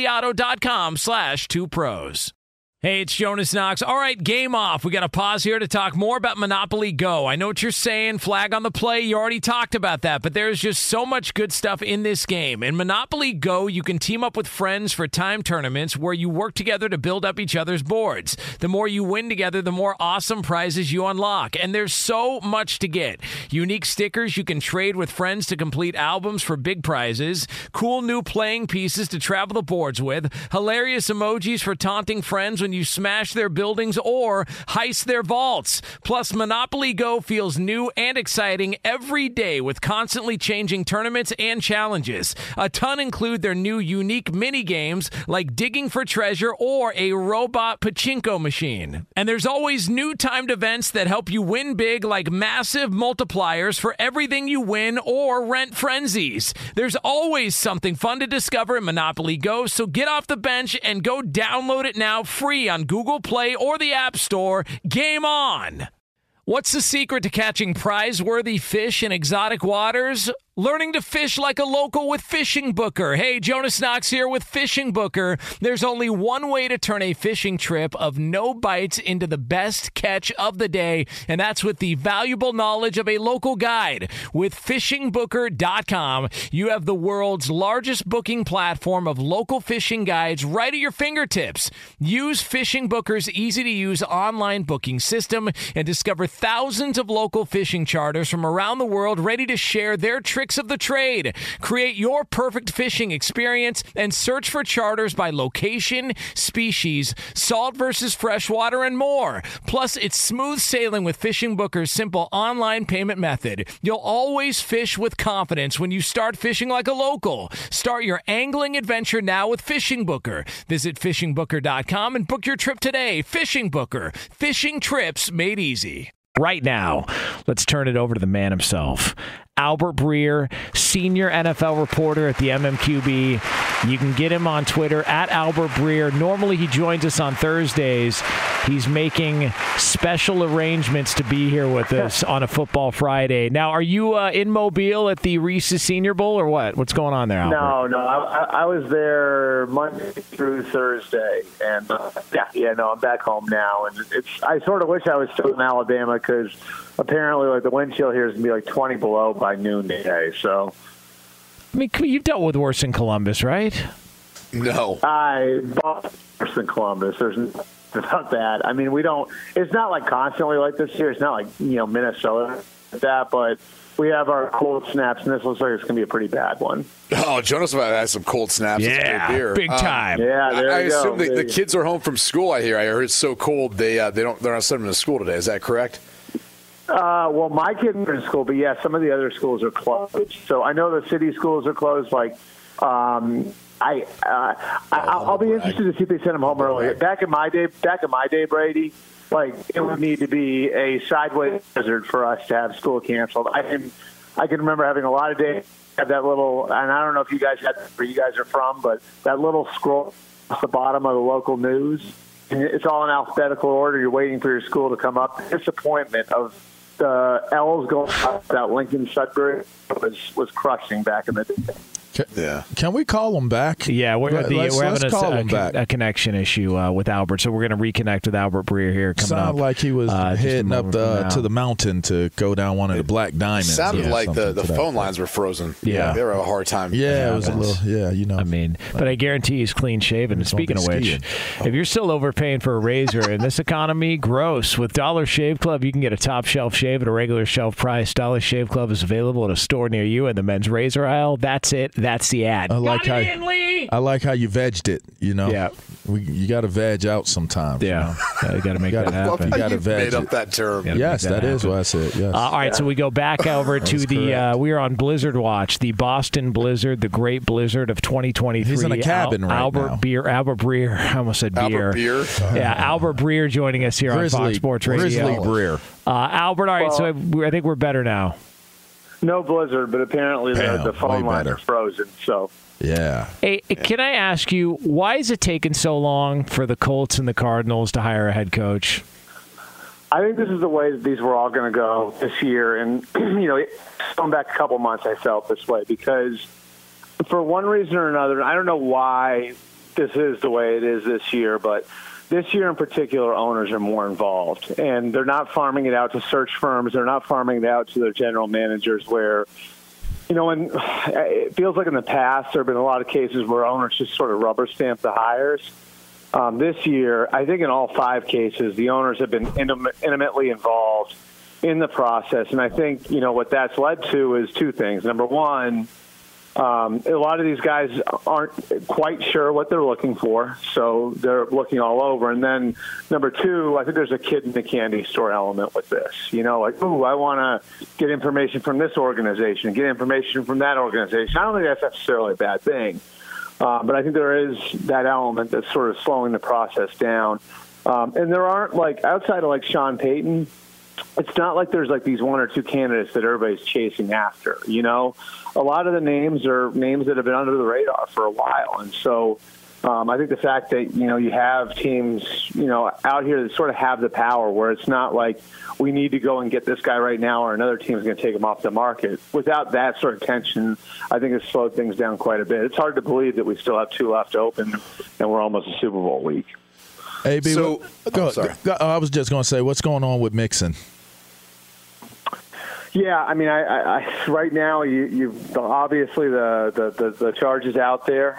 O'ReillyAuto.com/2pros. Hey, it's Jonas Knox. All right, game off. We got to pause here to talk more about Monopoly Go. I know what you're saying, flag on the play. You already talked about that, but there's just so much good stuff in this game. In Monopoly Go, you can team up with friends for time tournaments where you work together to build up each other's boards. The more you win together, the more awesome prizes you unlock. And there's so much to get. Unique stickers you can trade with friends to complete albums for big prizes. Cool new playing pieces to travel the boards with. Hilarious emojis for taunting friends when you smash their buildings or heist their vaults. Plus, Monopoly Go feels new and exciting every day with constantly changing tournaments and challenges. A ton include their new unique mini games like digging for treasure or a robot pachinko machine. And there's always new timed events that help you win big, like massive multipliers for everything you win or rent frenzies. There's always something fun to discover in Monopoly Go, so get off the bench and go download it now free on Google Play or the App Store. Game on! What's the secret to catching prize-worthy fish in exotic waters? Learning to fish like a local with Fishing Booker. Hey, Jonas Knox here with Fishing Booker. There's only one way to turn a fishing trip of no bites into the best catch of the day, and that's with the valuable knowledge of a local guide. With FishingBooker.com, you have the world's largest booking platform of local fishing guides right at your fingertips. Use Fishing Booker's easy-to-use online booking system and discover thousands of local fishing charters from around the world ready to share their tricks of the trade. Create your perfect fishing experience and search for charters by location, species, salt versus freshwater, and more. Plus, it's smooth sailing with Fishing Booker's simple online payment method. You'll always fish with confidence when you start fishing like a local. Start your angling adventure now with Fishing Booker. Visit FishingBooker.com and book your trip today. Fishing Booker. Fishing trips made easy. Right now, let's turn it over to the man himself. Albert Breer, senior NFL reporter at the MMQB. You can get him on Twitter at Albert Breer. Normally he joins us on Thursdays. He's making special arrangements to be here with us on a Football Friday. Now, are you in Mobile at the Reese's Senior Bowl or what? What's going on there, Albert? No. I was there Monday through Thursday, and I'm back home now. And I sort of wish I was still in Alabama because apparently, like, the wind chill here is going to be like 20 below by noon today. So, I mean, you've dealt with worse in Columbus, right? No. I bought worse than Columbus. There's nothing about that. I mean, we don't. It's not like constantly like this here. It's not like Minnesota like that, but we have our cold snaps, and this looks like it's going to be a pretty bad one. Oh, Jonas about to have some cold snaps. Yeah, beer. Big time. Yeah, there I you go. assume the kids are home from school. I heard it's so cold they're not sending them to school today. Is that correct? Well, my kids are in school, but yeah, some of the other schools are closed. So I know the city schools are closed. Like, I'll be interested to see if they send them home early. Back in my day, Brady, like, it would need to be a sideways blizzard for us to have school canceled. I can remember having a lot of days have that little, and I don't know if you guys had where you guys are from, but that little scroll across the bottom of the local news. And it's all in alphabetical order. You're waiting for your school to come up. The disappointment of the L's going up that Lincoln Sudbury was crushing back in the day. Can we call them back? Yeah, we're having a connection issue with Albert, so we're going to reconnect with Albert Breer here coming up. Sounded like he was heading up to the mountain to go down one of the Black Diamonds. Sounded like the phone lines were frozen. Yeah. They were a hard time. Yeah, it was a little, I mean, but I guarantee he's clean shaven. And speaking of which, if you're still overpaying for a razor in this economy, gross. With Dollar Shave Club, you can get a top shelf shave at a regular shelf price. Dollar Shave Club is available at a store near you in the men's razor aisle. That's it. That's the ad. I like how you vegged it. Yeah, you got to veg out sometimes. Yeah, you got to make that happen. You got to veg. Made up that term. Yes, that is what I said. Yes. All right, so we go back over to the. We are on Blizzard Watch, the Boston Blizzard, the Great Blizzard of 2023. He's in a cabin right now. Albert Breer. I almost said beer. Albert Beer. Yeah, Albert Breer joining us here on Fox Sports Radio. Grizzly Breer. Albert. All right, so I think we're better now. No blizzard, but apparently the phone lines are frozen. So Yeah. Hey, can I ask you, why is it taking so long for the Colts and the Cardinals to hire a head coach? I think this is the way that these were all going to go this year. And, going back a couple months, I felt this way because for one reason or another, I don't know why this is the way it is this year, but this year in particular, owners are more involved. And they're not farming it out to search firms. They're not farming it out to their general managers where, and it feels like in the past there have been a lot of cases where owners just sort of rubber stamp the hires. This year, I think in all 5 cases, the owners have been intimately involved in the process. And I think, what that's led to is 2 things. Number one, a lot of these guys aren't quite sure what they're looking for, so they're looking all over. And then number 2, I think there's a kid in the candy store element with this. I want to get information from this organization, get information from that organization. I don't think that's necessarily a bad thing. But I think there is that element that's sort of slowing the process down. And there aren't, outside of, Sean Payton, it's not like there's, these 1 or 2 candidates that everybody's chasing after, A lot of the names are names that have been under the radar for a while. And so I think the fact that, you have teams, out here that sort of have the power where it's not like we need to go and get this guy right now or another team is going to take him off the market. Without that sort of tension, I think it's slowed things down quite a bit. It's hard to believe that we still have 2 left open and we're almost a Super Bowl week. AB, I was just going to say, what's going on with Mixon? Yeah, I mean, I right now you've obviously the charge is out there,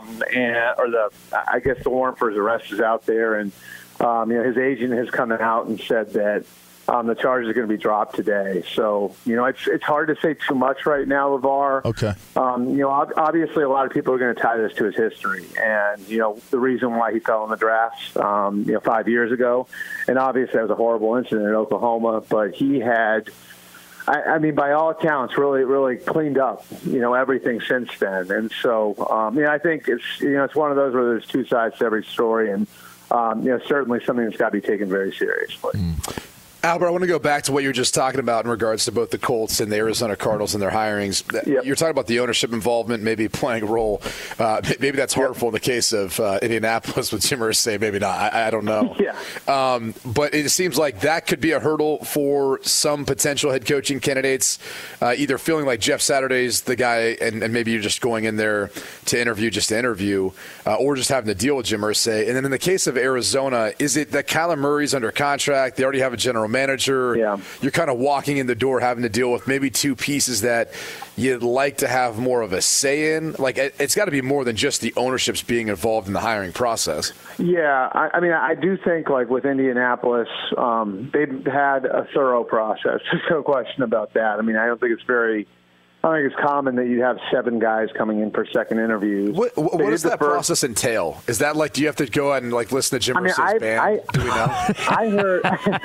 I guess the warrant for his arrest is out there, and his agent has come out and said that the charges are going to be dropped today. So it's hard to say too much right now, LeVar. Okay. Obviously a lot of people are going to tie this to his history, and the reason why he fell in the draft 5 years ago, and obviously that was a horrible incident in Oklahoma, but he had. I mean, by all accounts, really, really cleaned up, everything since then. And so, I think it's one of those where there's 2 sides to every story, and certainly something that's got to be taken very seriously. Albert, I want to go back to what you were just talking about in regards to both the Colts and the Arizona Cardinals and their hirings. Yep. You're talking about the ownership involvement maybe playing a role. Maybe that's harmful in the case of Indianapolis with Jim Irsay. Maybe not. I don't know. Yeah. But it seems like that could be a hurdle for some potential head coaching candidates, either feeling like Jeff Saturday's the guy and maybe you're just going in there to interview, or just having to deal with Jim Irsay. And then in the case of Arizona, is it that Kyler Murray's under contract? They already have a general manager. Yeah. You're kind of walking in the door having to deal with maybe 2 pieces that you'd like to have more of a say in. It's got to be more than just the ownerships being involved in the hiring process. Yeah, I mean, I do think with Indianapolis, they've had a thorough process. There's no question about that. I mean, I don't think it's common that you have 7 guys coming in for second interviews. What does that process entail? Is that do you have to go out and listen to Jim Irsay's band? Do we know? I heard.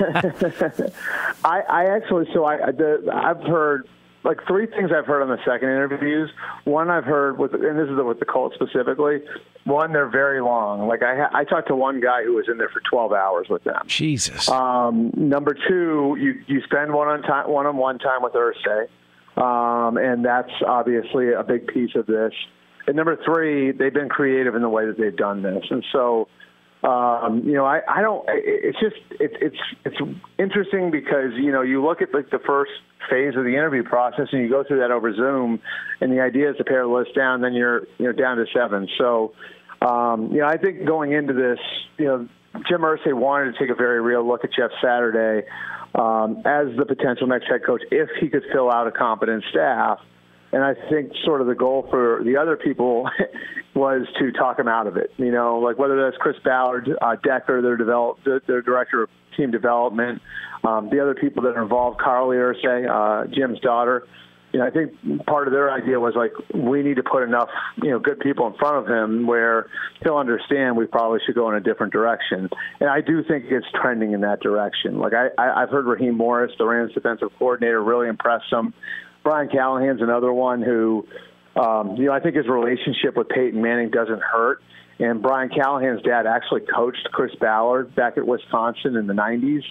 I've heard 3 things I've heard on the second interviews. One I've heard and this is with the Colts specifically. One, they're very long. I talked to one guy who was in there for 12 hours with them. Jesus. Number 2, you spend one-on-one time with Irsay. And that's obviously a big piece of this. And number 3, they've been creative in the way that they've done this. And so, I don't. It's interesting because you look at the first phase of the interview process and you go through that over Zoom, and the idea is to pare the list down. Then you're down to 7. So, I think going into this, Jim Irsay wanted to take a very real look at Jeff Saturday. As the potential next head coach, if he could fill out a competent staff. And I think sort of the goal for the other people was to talk him out of it. Whether that's Chris Ballard, Decker, their director of team development, the other people that are involved, Carly Irsay, Jim's daughter. I think part of their idea was we need to put enough, good people in front of him where he'll understand we probably should go in a different direction. And I do think it's trending in that direction. I've heard Raheem Morris, the Rams defensive coordinator, really impressed him. Brian Callahan's another one who, I think his relationship with Peyton Manning doesn't hurt. And Brian Callahan's dad actually coached Chris Ballard back at Wisconsin in the 90s.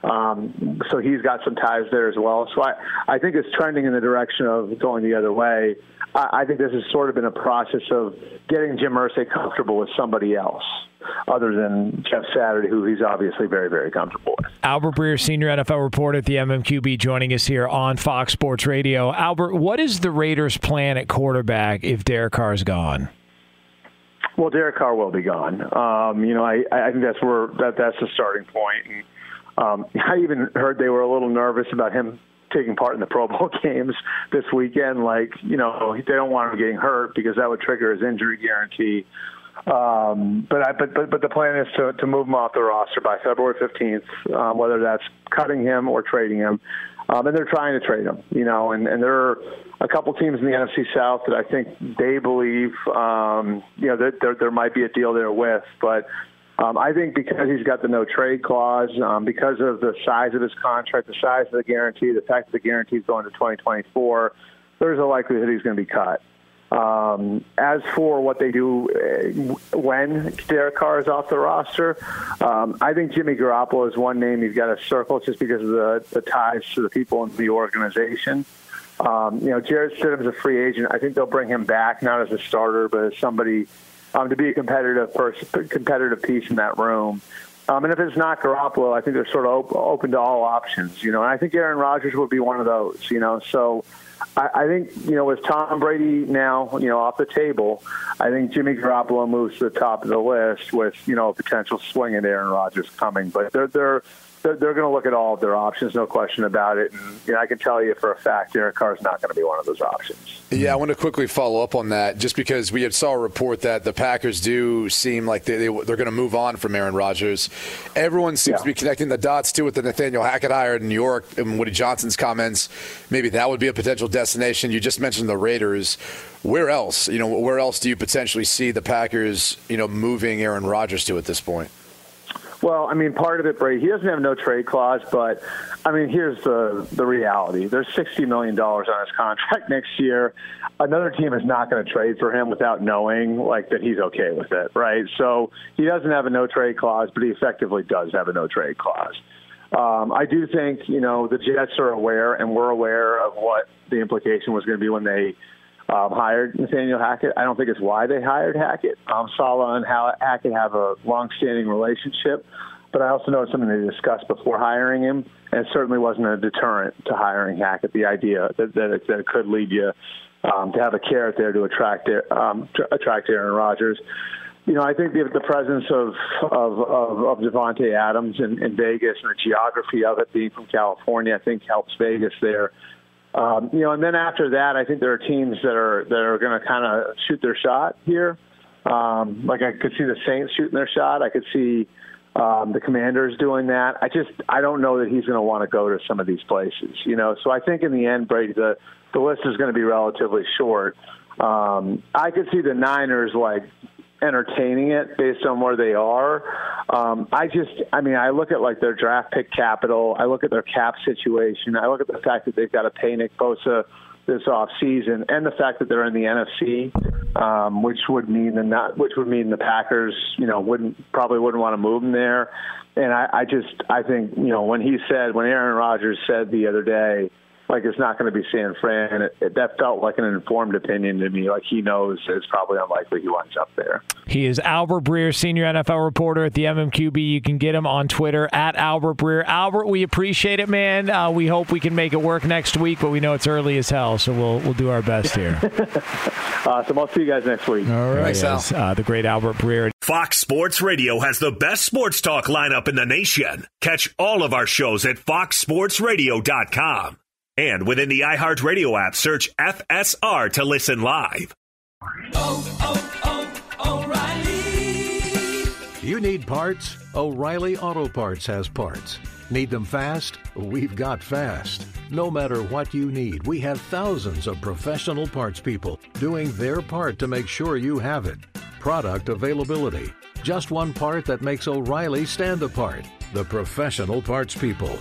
So he's got some ties there as well. So I think it's trending in the direction of going the other way. I think this has sort of been a process of getting Jim Irsay comfortable with somebody else other than Jeff Saturday, who he's obviously very, very comfortable with. Albert Breer, senior NFL reporter at the MMQB, joining us here on Fox Sports Radio. Albert, what is the Raiders' plan at quarterback if Derek Carr's gone? Well, Derek Carr will be gone. I think that's the starting point. And, I even heard they were a little nervous about him taking part in the Pro Bowl games this weekend. They don't want him getting hurt because that would trigger his injury guarantee. But the plan is to move him off the roster by February 15th, whether that's cutting him or trading him. And they're trying to trade him, and there are a couple teams in the NFC South that I think they believe, that there might be a deal there with. But I think because he's got the no trade clause, because of the size of his contract, the size of the guarantee, the fact that the guarantee is going to 2024, there's a likelihood he's going to be cut. As for what they do when Derek Carr is off the roster, I think Jimmy Garoppolo is one name you've got to circle just because of the ties to the people in the organization. Jarrett Stidham's a free agent. I think they'll bring him back, not as a starter, but as somebody to be a competitive piece in that room. And if it's not Garoppolo, I think they're sort of open to all options. And I think Aaron Rodgers would be one of those. So I think, with Tom Brady now, off the table, I think Jimmy Garoppolo moves to the top of the list with, a potential swing at Aaron Rodgers coming. But they're going to look at all of their options, no question about it. And I can tell you for a fact Derek Carr is not going to be one of those options. Yeah, I want to quickly follow up on that, just because we saw a report that the Packers do seem like they're going to move on from Aaron Rodgers. Everyone seems to be connecting the dots, too, with the Nathaniel Hackett hire in New York and Woody Johnson's comments. Maybe that would be a potential destination. You just mentioned the Raiders. Where else? Where else do you potentially see the Packers, moving Aaron Rodgers to at this point? Well, part of it, Brady, he doesn't have no trade clause, but, here's the reality. There's $60 million on his contract next year. Another team is not going to trade for him without knowing, that he's okay with it, right? So he doesn't have a no-trade clause, but he effectively does have a no-trade clause. I do think, the Jets are aware, and we're aware of what the implication was going to be when they hired Nathaniel Hackett. I don't think it's why they hired Hackett. Saleh and Hackett have a long-standing relationship, but I also know it's something they discussed before hiring him, and it certainly wasn't a deterrent to hiring Hackett, the idea that it could lead you to have a carrot there to attract Aaron Rodgers. I think the presence of Devontae Adams in Vegas and the geography of it being from California, I think helps Vegas there. And then after that, I think there are teams that are going to kind of shoot their shot here. I could see the Saints shooting their shot. I could see the Commanders doing that. I don't know that he's going to want to go to some of these places. So I think in the end, Brady, the list is going to be relatively short. I could see the Niners entertaining it based on where they are. I look at their draft pick capital. I look at their cap situation. I look at the fact that they've got to pay Nick Bosa this offseason, and the fact that they're in the NFC, which would mean the Packers, probably wouldn't want to move him there. And I think when Aaron Rodgers said the other day, it's not going to be San Fran. That felt like an informed opinion to me. He knows it's probably unlikely he winds up there. He is Albert Breer, senior NFL reporter at the MMQB. You can get him on Twitter at Albert Breer. Albert, we appreciate it, man. We hope we can make it work next week, but we know it's early as hell, so we'll do our best here. Awesome. I'll see you guys next week. All right. Thanks, Al. The great Albert Breer. Fox Sports Radio has the best sports talk lineup in the nation. Catch all of our shows at foxsportsradio.com. And within the iHeartRadio app, search FSR to listen live. O'Reilly. You need parts? O'Reilly Auto Parts has parts. Need them fast? We've got fast. No matter what you need, we have thousands of professional parts people doing their part to make sure you have it. Product availability. Just one part that makes O'Reilly stand apart. The professional parts people.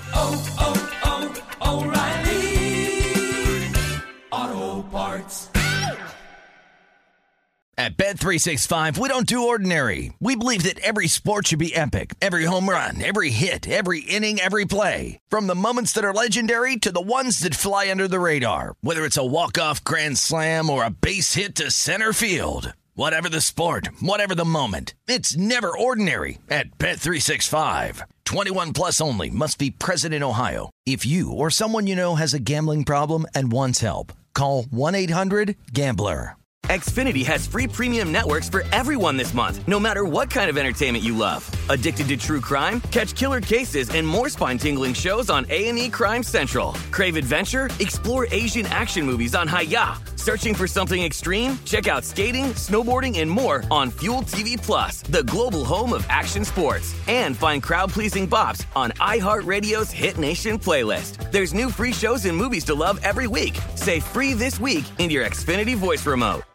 O'Reilly Auto Parts. At Bet365, we don't do ordinary. We believe that every sport should be epic. Every home run, every hit, every inning, every play. From the moments that are legendary to the ones that fly under the radar. Whether it's a walk-off grand slam or a base hit to center field. Whatever the sport, whatever the moment. It's never ordinary at Bet365. 21 plus only. Must be present in Ohio. If you or someone you know has a gambling problem and wants help, call 1-800-GAMBLER. Xfinity has free premium networks for everyone this month, no matter what kind of entertainment you love. Addicted to true crime? Catch killer cases and more spine-tingling shows on A&E Crime Central. Crave adventure? Explore Asian action movies on Hi-Ya. Searching for something extreme? Check out skating, snowboarding, and more on Fuel TV Plus, the global home of action sports. And find crowd-pleasing bops on iHeartRadio's Hit Nation playlist. There's new free shows and movies to love every week. Say free this week in your Xfinity voice remote.